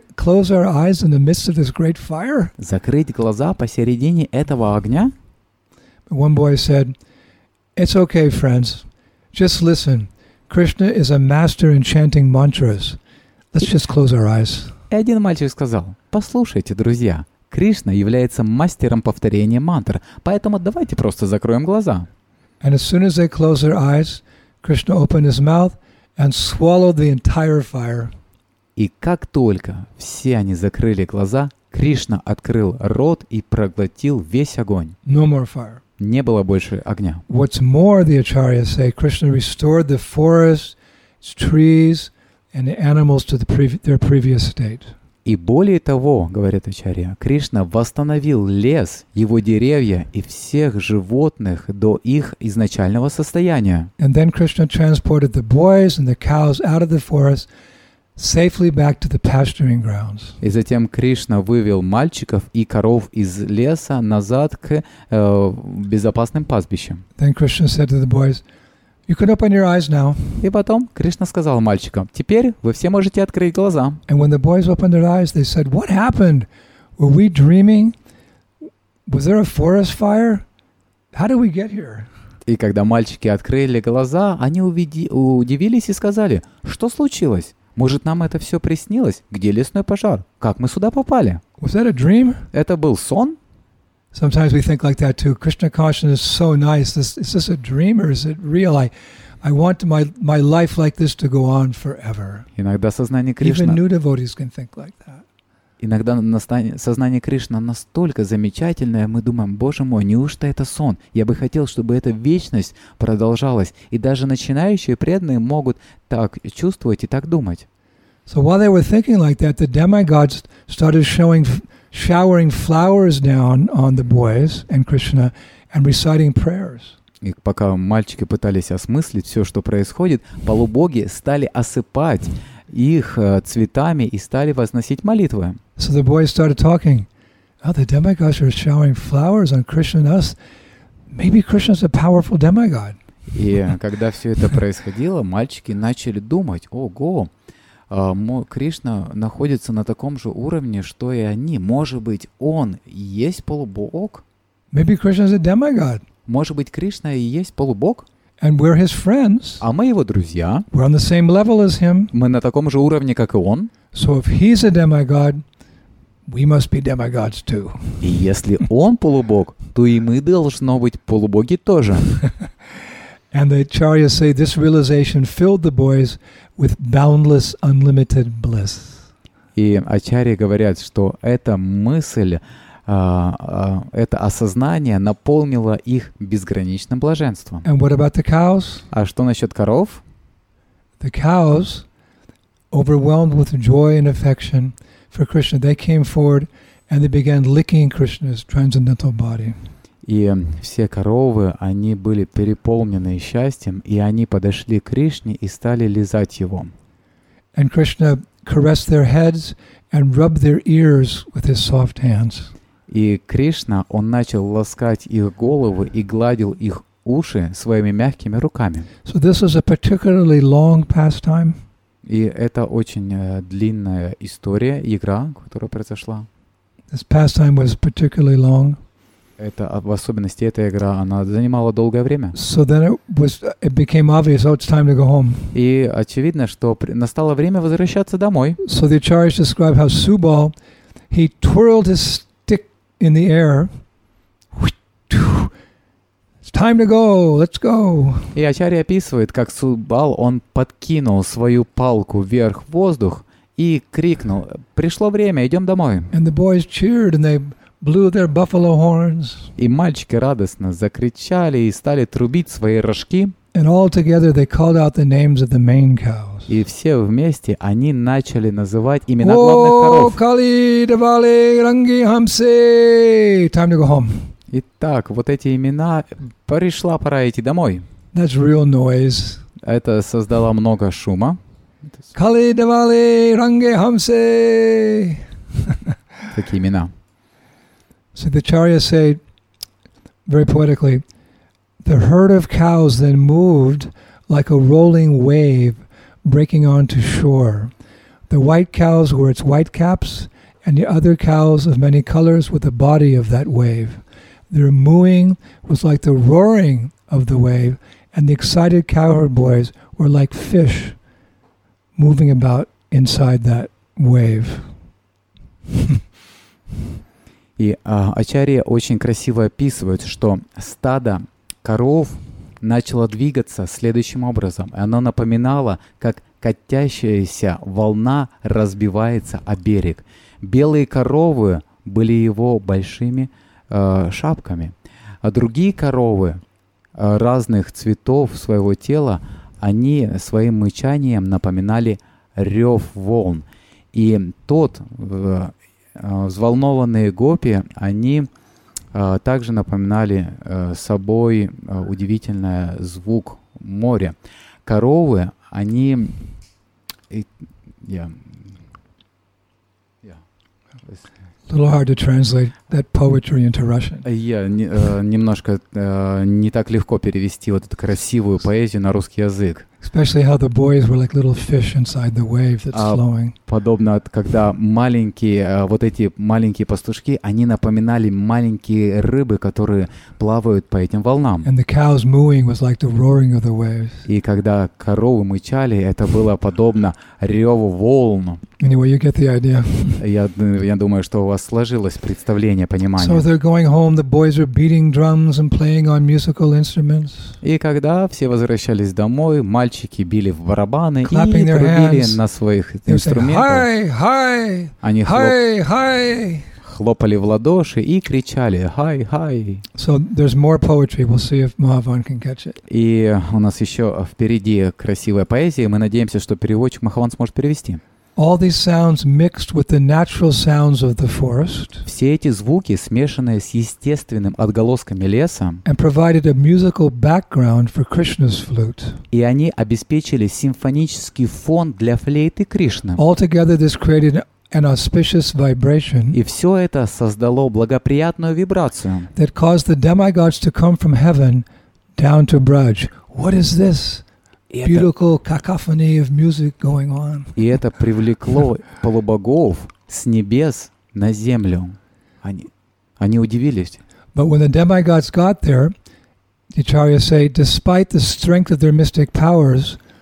eyes in the midst of this great fire? Закрыть глаза посередине этого огня? One boy said, it's okay, friends. Just listen. Krishna is a master in chanting mantras. Let's just close our eyes. И один мальчик сказал: послушайте, друзья, Кришна является мастером повторения мантр, поэтому давайте просто закроем глаза. And as soon as they closed their eyes, Krishna opened his mouth and swallowed the entire fire. И как только все они закрыли глаза, Кришна открыл рот и проглотил весь огонь. No more fire. Не было больше огня. What's more, the acharyas say, Krishna restored the forest, its trees, and the animals to their previous state. И более того, говорит Ачарья, Кришна восстановил лес, его деревья и всех животных до их изначального состояния. And then Krishna transported the boys and the cows out of the forest safely back to the pasturing grounds. И затем Кришна вывел мальчиков и коров из леса назад к безопасным пастбищам. Then Krishna said to the boys, you can open your eyes now. И потом Кришна сказал мальчикам: теперь вы все можете открыть глаза. And when the boys opened their eyes, they said, what happened? Were we dreaming? Was there a forest fire? How did we get here? И когда мальчики открыли глаза, они удивились и сказали: что случилось? Может, нам это все приснилось? Где лесной пожар? Как мы сюда попали? Was that a dream? Это был сон? Sometimes we think like that too. Krishna consciousness is so nice. Is this a dream or is it real? I want my life like this to go on forever. Иногда сознание Even Кришны, new devotees can think like that. иногда сознание Кришны настолько замечательное, мы думаем: боже мой, неужто это сон? Я бы хотел, чтобы эта вечность продолжалась. И даже начинающие преданные могут так чувствовать и так думать. So while they were thinking like that, the demigods started showering flowers down on the boys and Krishna and reciting prayers. И пока мальчики пытались осмыслить все, что происходит, полубоги стали осыпать их цветами и стали возносить молитвы. So the boys started talking. Oh, the demigods are showering flowers on Krishna and us. Maybe Krishna's a powerful demigod. И когда все это происходило, мальчики начали думать: ого, Кришна находится на таком же уровне, что и они. Может быть, он и есть полубог? Maybe Krishna's a demigod. Может быть, Кришна и есть полубог? And we're his friends. А мы его друзья. We're on the same level as him. Мы на таком же уровне, как и он. So if he's a demigod, we must be demigods too. И если он полубог, то и мы должны быть полубоги тоже. And the acharyas say this realization filled the boys with boundless, unlimited bliss. И ачарьи говорят, что эта мысль, это осознание наполнило их безграничным блаженством. And what about the cows? А что насчет коров? The cows, overwhelmed with joy and affection for Krishna, they came forward and they began licking Krishna's transcendental body. И все коровы, они были переполнены счастьем, и они подошли к Кришне и стали лизать его. And Krishna caressed their heads and rubbed their ears with his soft hands. И Кришна, он начал ласкать их головы и гладил их уши своими мягкими руками. So this was a particularly long pastime. И это очень длинная история, игра, которая произошла. This pastime was particularly long. Это, в особенности эта игра, она занимала долгое время. So then it became obvious, oh, it's time to go home. И очевидно, что настало время возвращаться домой. So the acharyas describe how Subal, he twirled his stick in the air. It's time to go, let's go. И ачарья описывает, как Субал, он подкинул свою палку вверх в воздух и крикнул: «Пришло время, идем домой». And the boys cheered and they blew their buffalo horns. И мальчики радостно закричали и стали трубить свои рожки. And all together they called out the names of the main cows. И все вместе они начали называть имена главных Oh, коров. Kali, Devali, Rangi, Hamse. Time to go home. Итак, вот эти имена, пришла пора идти домой. That's real noise. Это создало много шума. Kali, Devali, Rangi, Hamse. Такие имена. So the acharyas say, very poetically, the herd of cows then moved like a rolling wave breaking onto shore. The white cows were its white caps, and the other cows of many colors with the body of that wave. Their mooing was like the roaring of the wave, and the excited cowherd boys were like fish moving about inside that wave. И ачарьи очень красиво описывают, что стадо коров начало двигаться следующим образом. И оно напоминало, как катящаяся волна разбивается о берег. Белые коровы были его большими шапками, а другие коровы разных цветов своего тела, они своим мычанием напоминали рев волн. И взволнованные гопи, они также напоминали собой удивительный звук моря. Коровы, они... A little hard to translate that poetry into Russian. Немножко не так легко перевести вот эту красивую поэзию на русский язык. Especially how the boys were like little fish inside the wave that's flowing. Подобно, когда вот эти маленькие пастушки, они напоминали маленькие рыбы, которые плавают по этим волнам. And the cows mooing was like the roaring of the waves. И когда коровы мычали, это было подобно реву волн. Anyway, you get the idea. Я думаю, что у вас сложилось представление, понимание. So they're going home, the boys are beating drums and playing on musical instruments. И когда все возвращались домой, мальчики били в барабаны и Clapping their трубили hands. на своих They would say, инструментах. hi, hi, Они hi, hi. хлопали в ладоши и кричали «Хай, хай». So there's more poetry. We'll see if Mahavan can catch it. И у нас еще впереди красивая поэзия. Мы надеемся, что переводчик Махаван сможет перевести. All these sounds mixed with the natural sounds of the forest Все эти звуки, смешанные с естественным отголосками леса, and provided a musical background for Krishna's flute. и они обеспечили симфонический фон для флейты Кришны. Altogether, this created an auspicious vibration И все это создало благоприятную вибрацию, that caused the demigods to come from heaven down to Braj. What is this? Beautiful cacophony of music going on. И это привлекло полубогов с небес на землю. Они удивились. But when the demigods got there, the acharyas say, despite the strength of their mystic powers,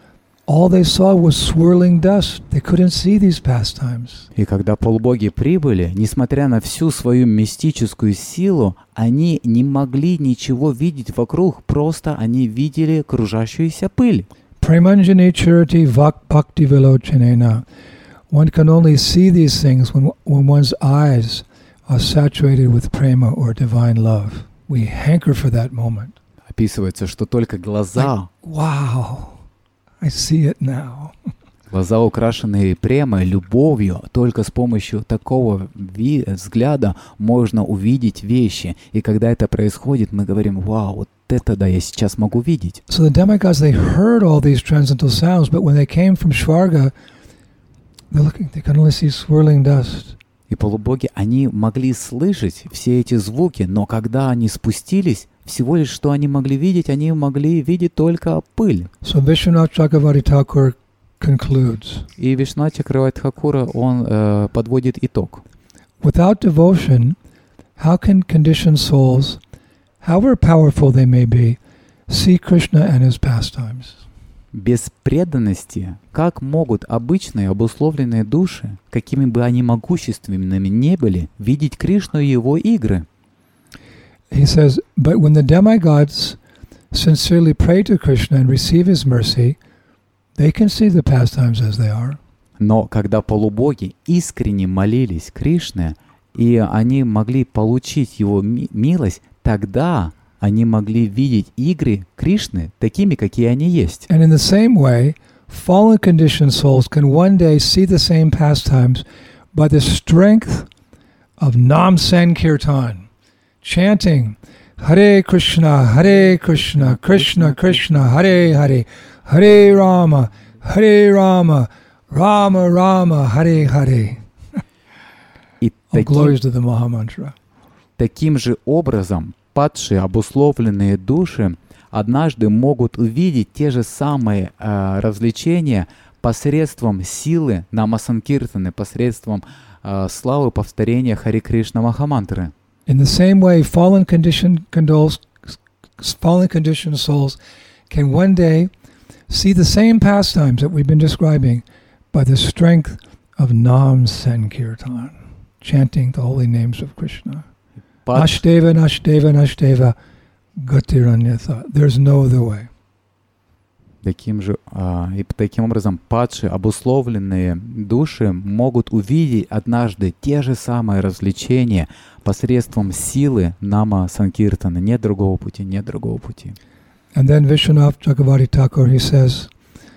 all they saw was swirling dust. They couldn't see these pastimes. И когда полубоги прибыли, несмотря на всю свою мистическую силу, они не могли ничего видеть вокруг, просто они видели кружащуюся пыль. Premanjani charity bhakti vilochanena. One can only see these things when one's eyes are saturated with prema or divine love. We hanker for that moment. Описывается, что только глаза, Wow, I see it now. глаза, украшенные премой, любовью, только с помощью такого взгляда можно увидеть вещи. И когда это происходит, мы говорим: вау, вот это да, я сейчас могу видеть. So the demigods, they heard all these transcendental sounds, but when they came from Shvarga, they could only see swirling dust. И полубоги, они могли слышать все эти звуки, но когда они спустились, всего лишь что они могли видеть только пыль. So Vishwanath Chakravarti Thakur concludes. И Вишванат Чакраварти Thakura, он подводит итог. Without devotion, how can conditioned souls, however powerful they may be, see Krishna and his pastimes? Без преданности, как могут обычные обусловленные души, какими бы они могущественными не были, видеть Кришну и его игры? He says, but when the demigods sincerely pray to Krishna and receive his mercy, they can see the pastimes as they are. Но когда полубоги искренне молились Кришне, и они могли получить его милость, тогда они могли видеть игры Кришны такими, какие они есть. And in the same way, fallen conditioned souls can one day see the same pastimes by the strength of Nam Sankirtan, chanting Hare Krishna, Krishna Krishna, Hare Hare, Hare Rama, Rama Rama, Hare Hare. И All glories to the Mahamantra. таким же образом падшие обусловленные души однажды могут увидеть те же самые развлечения посредством силы Намасанкиртаны, посредством славы повторения Хари Кришна Махамантры. In the same way, fallen conditioned souls can one day see the same pastimes that we've been describing by the strength of Nam Sankirtan, chanting the holy names of Krishna. Ashteva, Nashteva, Nashteva, Gatiranyatha. There's no other way. Таким образом, падшие, обусловленные души могут увидеть однажды те же самые развлечения посредством силы Нама Санкиртана. Нет другого пути, нет другого пути. And then Vishwanath Chakravarti Thakur, he says,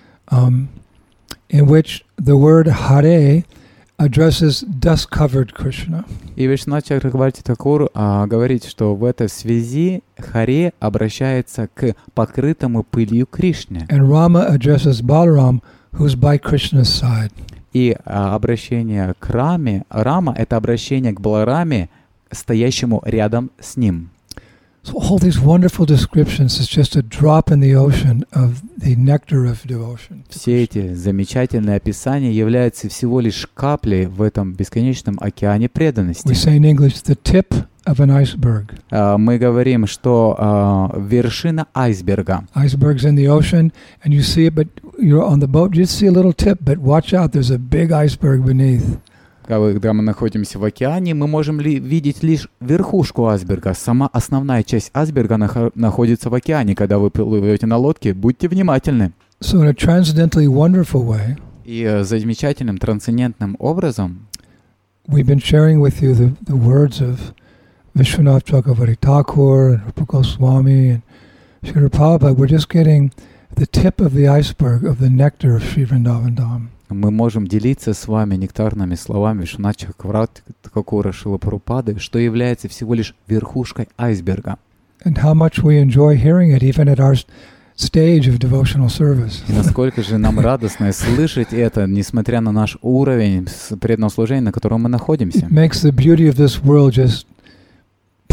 in which the word Hare addresses dust-covered Krishna. И Вишванат Чакраварти Thakura говорит, что в этой связи Харе обращается к покрытому пылью Кришне. And Rama addresses Balaram, who's by Krishna's side. И обращение к Раме, Рама — это обращение к Балараме, стоящему рядом с ним. So all these wonderful descriptions is just a drop in the ocean of the nectar of devotion. Все эти замечательные описания являются всего лишь каплей в этом бесконечном океане преданности. We say in English, the tip of an iceberg. Мы говорим, что вершина айсберга. Iceberg's in the ocean, and you see it, but you're on the boat, you see a little tip, but watch out, there's a big iceberg beneath. Когда мы находимся в океане, мы можем видеть лишь верхушку айсберга. Сама основная часть айсберга находится в океане. Когда вы плывете на лодке, будьте внимательны. So in a transcendently wonderful way, и замечательным трансцендентным образом we've been sharing with you the words of Vishwanath Chakravarti Thakur and Rupa Goswami and Srila Prabhupada. We're just getting the tip of the iceberg of the nectar of Sri Vrindavan Dham. Мы можем делиться с вами нектарными словами Вишванат Чакраварти Thakura Шрилы Прабхупады, что является всего лишь верхушкой айсберга. And how much we enjoy hearing it even at our stage of devotional service. И насколько же нам радостно слышать это, несмотря на наш уровень преданного служения, на котором мы находимся. It makes the beauty of this world just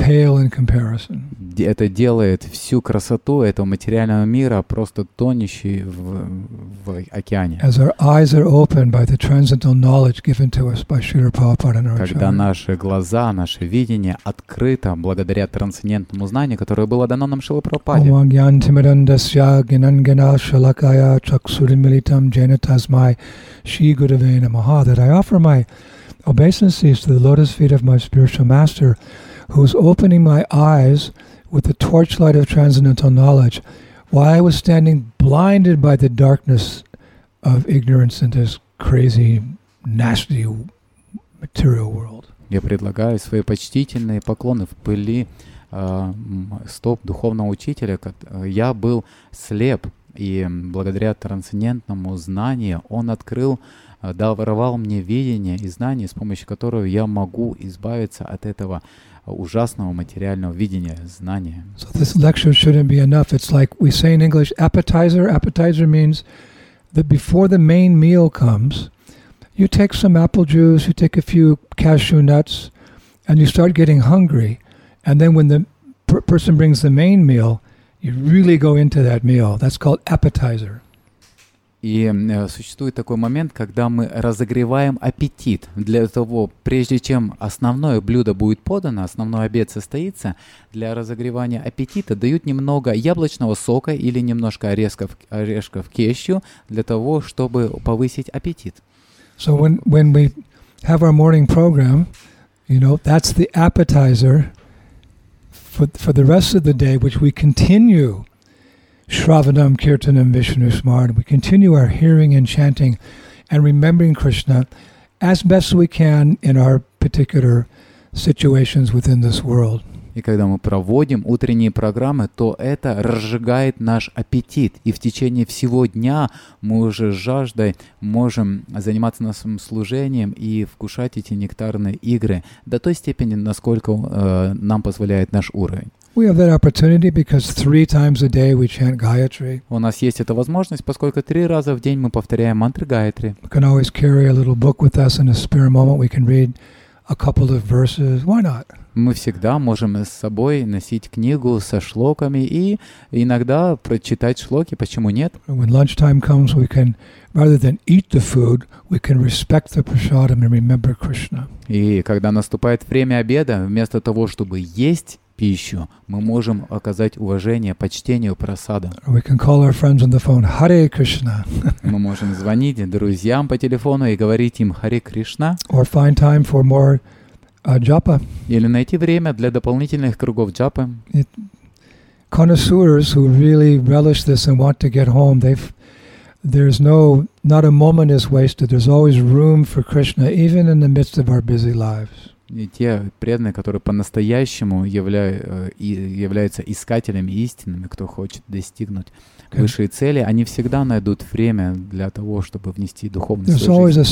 pale in comparison. Это делает всю красоту этого материального мира просто тонущей в океане. As our eyes are opened by the transcendental knowledge given to us by Srila Prabhupada and our Когда Acharya. наши глаза, наше видение открыто благодаря трансцендентному знанию, которое было дано нам Шрилой Прабхупаде. Om Gyantimidandasya Gnanangana Shalakaya Chaksurimilitam Jena Tasmai Shri Gurave Namaha, that I offer my obeisances to the lotus feet of my spiritual master, who is opening my eyes with the torchlight of transcendental knowledge, while I was standing blinded by the darkness of ignorance in this crazy, nasty material world. Я предлагаю свои почтительные поклоны в пыли стоп духовного учителя. Я был слеп, и благодаря трансцендентному знанию он открыл, даровал мне видение и знание, с помощью которого я могу избавиться от этого ужасного материального видения, знания. So this lecture shouldn't be enough. It's like we say in English, appetizer. Appetizer means that before the main meal comes, you take some apple juice, you take a few cashew nuts, and you start getting hungry. And then when the person brings the main meal, you really go into that meal. That's called appetizer. И существует такой момент, когда мы разогреваем аппетит. Для того, прежде чем основное блюдо будет подано, основной обед состоится, для разогревания аппетита дают немного яблочного сока или немножко орешков кешью для того, чтобы повысить аппетит. So when we have our morning program, that's the appetizer for the rest of the day, which we continue Shravanam, Kirtanam, Vishnu Smaran. We continue our hearing and chanting and remembering Krishna as best we can in our particular situations within this world. И когда мы проводим утренние программы, то это разжигает наш аппетит. И в течение всего дня мы уже с жаждой можем заниматься нашим служением и вкушать эти нектарные игры до той степени, насколько нам позволяет наш уровень. We have that opportunity because 3 times a day we chant Gayatri. У нас есть эта возможность, поскольку 3 раза в день мы повторяем мантры Гайатри. We can always carry a little book with us in a spare moment. We can read a couple of verses. Why not? Мы всегда можем с собой носить книгу со шлоками и иногда прочитать шлоки, почему нет? When lunchtime comes, we can, rather than eat the food, we can respect the prasadam and remember Krishna. И когда наступает время обеда, вместо того, чтобы есть пищу, мы можем оказать уважение, почтение прасада. We can call our friends on the phone, Hare Krishna. Мы можем звонить друзьям по телефону и говорить им Харе Кришна. Or find time for more japa. Или найти время для дополнительных кругов джапы. Connoisseurs who really relish this and want to get home, there's not a moment is wasted. There's always room for Krishna, even in the midst of our busy lives. И те преданные, которые по-настоящему являются искателями истинными, кто хочет достигнуть высшей цели, они всегда найдут время для того, чтобы внести духовность в свою жизнь.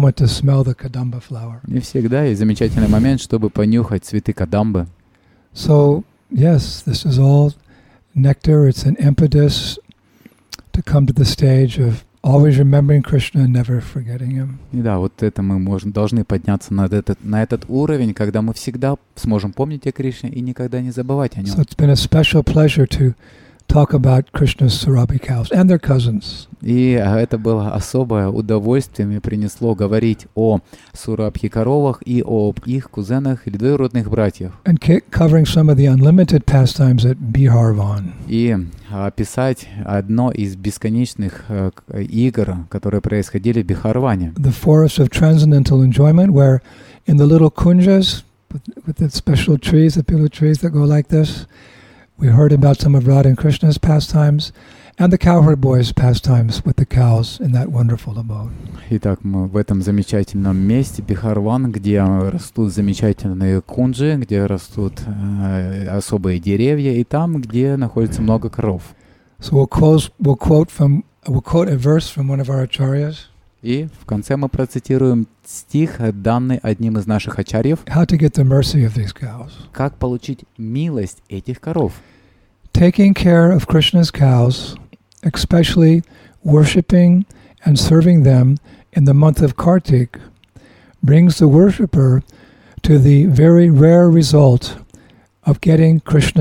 И всегда есть замечательный момент, чтобы понюхать цветы кадамбы. So, yes, this is all nectar. It's an impetus to come to the stage of always remembering Krishna and never forgetting him. И да, вот это мы должны подняться на этот уровень, когда мы всегда сможем помнить о Кришне и никогда не забывать о нем. So it's been a special pleasure to talk about Krishna's Surabhi cows and their cousins. И это было особое удовольствие, мне принесло говорить о Сурабхи коровах и об их кузенах или двоюродных братьях. And covering some of the unlimited pastimes at Biharvan. И описать одно из бесконечных игр, которые происходили в Бихарване. The forest of transcendental enjoyment, where in the little kunjas, with the special trees, the pillar trees that go like this, we heard about some of Radha and Krishna's pastimes and the cowherd boys' pastimes with the cows in that wonderful abode. Итак, мы в этом замечательном месте Бихарван, где растут замечательные кунджи, где растут особые деревья, и там, где находится много коров. So we'll quote a verse from one of our acharyas. И в конце мы процитируем стих, данный одним из наших ачарьев. How to get the mercy of these cows. Как получить милость этих коров? Taking care of Krishna's cows, especially worshipping and serving them in the month of Kartik, brings the worshipper to the very rare result of getting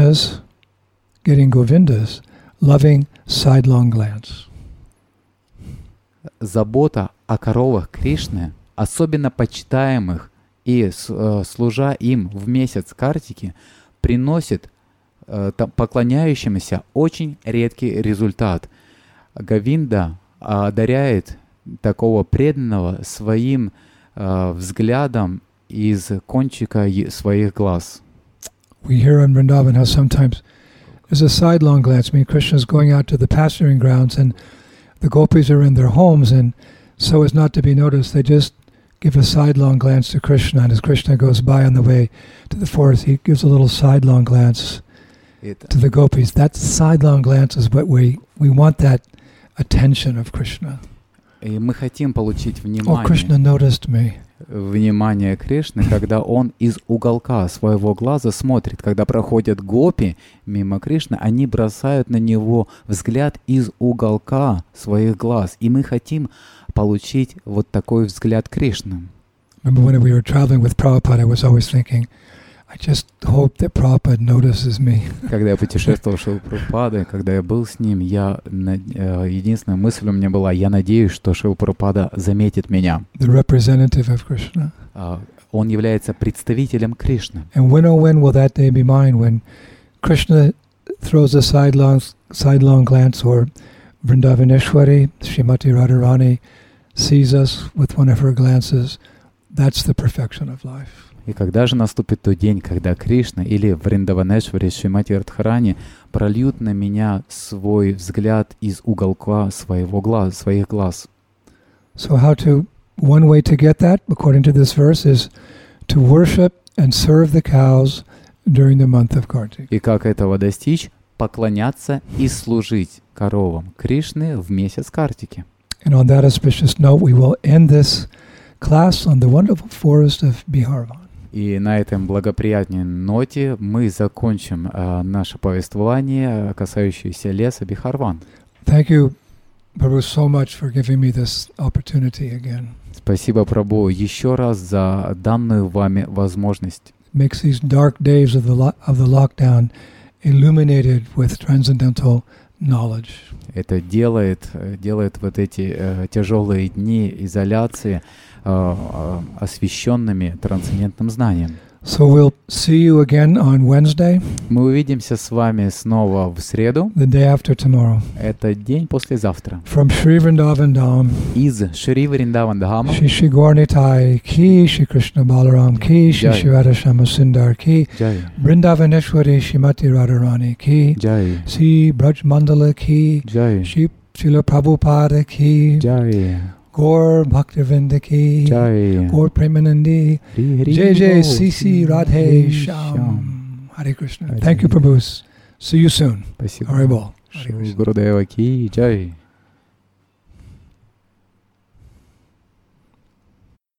Govinda's loving sidelong glance. Забота о коровах Кришны, особенно почитаемых и служа им в месяц Картики, приносит поклоняющимся очень редкий результат. Говинда одаряет такого преданного своим взглядом из кончика своих глаз. We hear in Vrindavan how sometimes there's a sidelong glance. I mean, Krishna is going out to the pasturing grounds and the gopis are in their homes, and so as not to be noticed, they just give a sidelong glance to Krishna. And as Krishna goes by on the way to the forest, he gives a little sidelong glance to the gopis. That sidelong glance is what we want, that attention of Krishna. И мы хотим получить Oh, Krishna noticed me. Внимание Кришны, когда он из уголка своего глаза смотрит. Когда проходят гопи мимо Кришны, они бросают на него взгляд из уголка своих глаз. И мы хотим получить вот такой взгляд Кришны. Remember when we were traveling with Prabhupada, I was always thinking, I just hope that Prabhupada notices me. Когда я путешествовал с Шрилой Прабхупадой, когда я был с ним, единственная мысль у меня была, я надеюсь, что Шрила Прабхупада заметит меня. The representative of Krishna. Он является представителем Кришны. And when, oh when will that day be mine, when Krishna throws a sidelong glance, or Vrindavaneshwari, Srimati Radharani, sees us with one of her glances. That's the perfection of life. И когда же наступит тот день, когда Кришна или Вриндаванешвари Шримати Радхарани прольют на меня свой взгляд из уголка своих глаз? So one way to get that, according to this verse, is to worship and serve the cows during the month of Kartik. И как этого достичь? Поклоняться и служить коровам Кришны в месяц Картики. And on that auspicious note, we will end this class on the wonderful forest of Biharvan. И на этой благоприятной ноте мы закончим наше повествование, касающееся леса Бихарван. Thank you, Prabhu, so much for giving me this opportunity again. Спасибо, Прабху, еще раз за данную вами возможность. Makes these dark days of the lockdown illuminated with transcendental knowledge. Это делает вот эти тяжелые дни изоляции освященными трансцендентным знанием. So we'll see you again on Wednesday. Мы увидимся с вами снова в среду. The day after tomorrow. Это день послезавтра. From Shri Vrindavan Dham. Из Шри Вриндаван Дхама. Shri Shri Gaurnitai Ki, Shri Krishna Balaram Ki, Shri Shri Radha Shama Sundar Ki, Vrindavaneshwari Shrimati Radharani Ki, Shri Braj Mandala Ki, Shri Srila Prabhupada Ki, Gaur Bhaktivinda Ki, Gaur Premanandi, Jai Jai CC Radhe Shyam. Hare Krishna. Thank you, Prabhu. See you soon. Спасибо. Haribol. Гурудева Ки Джай.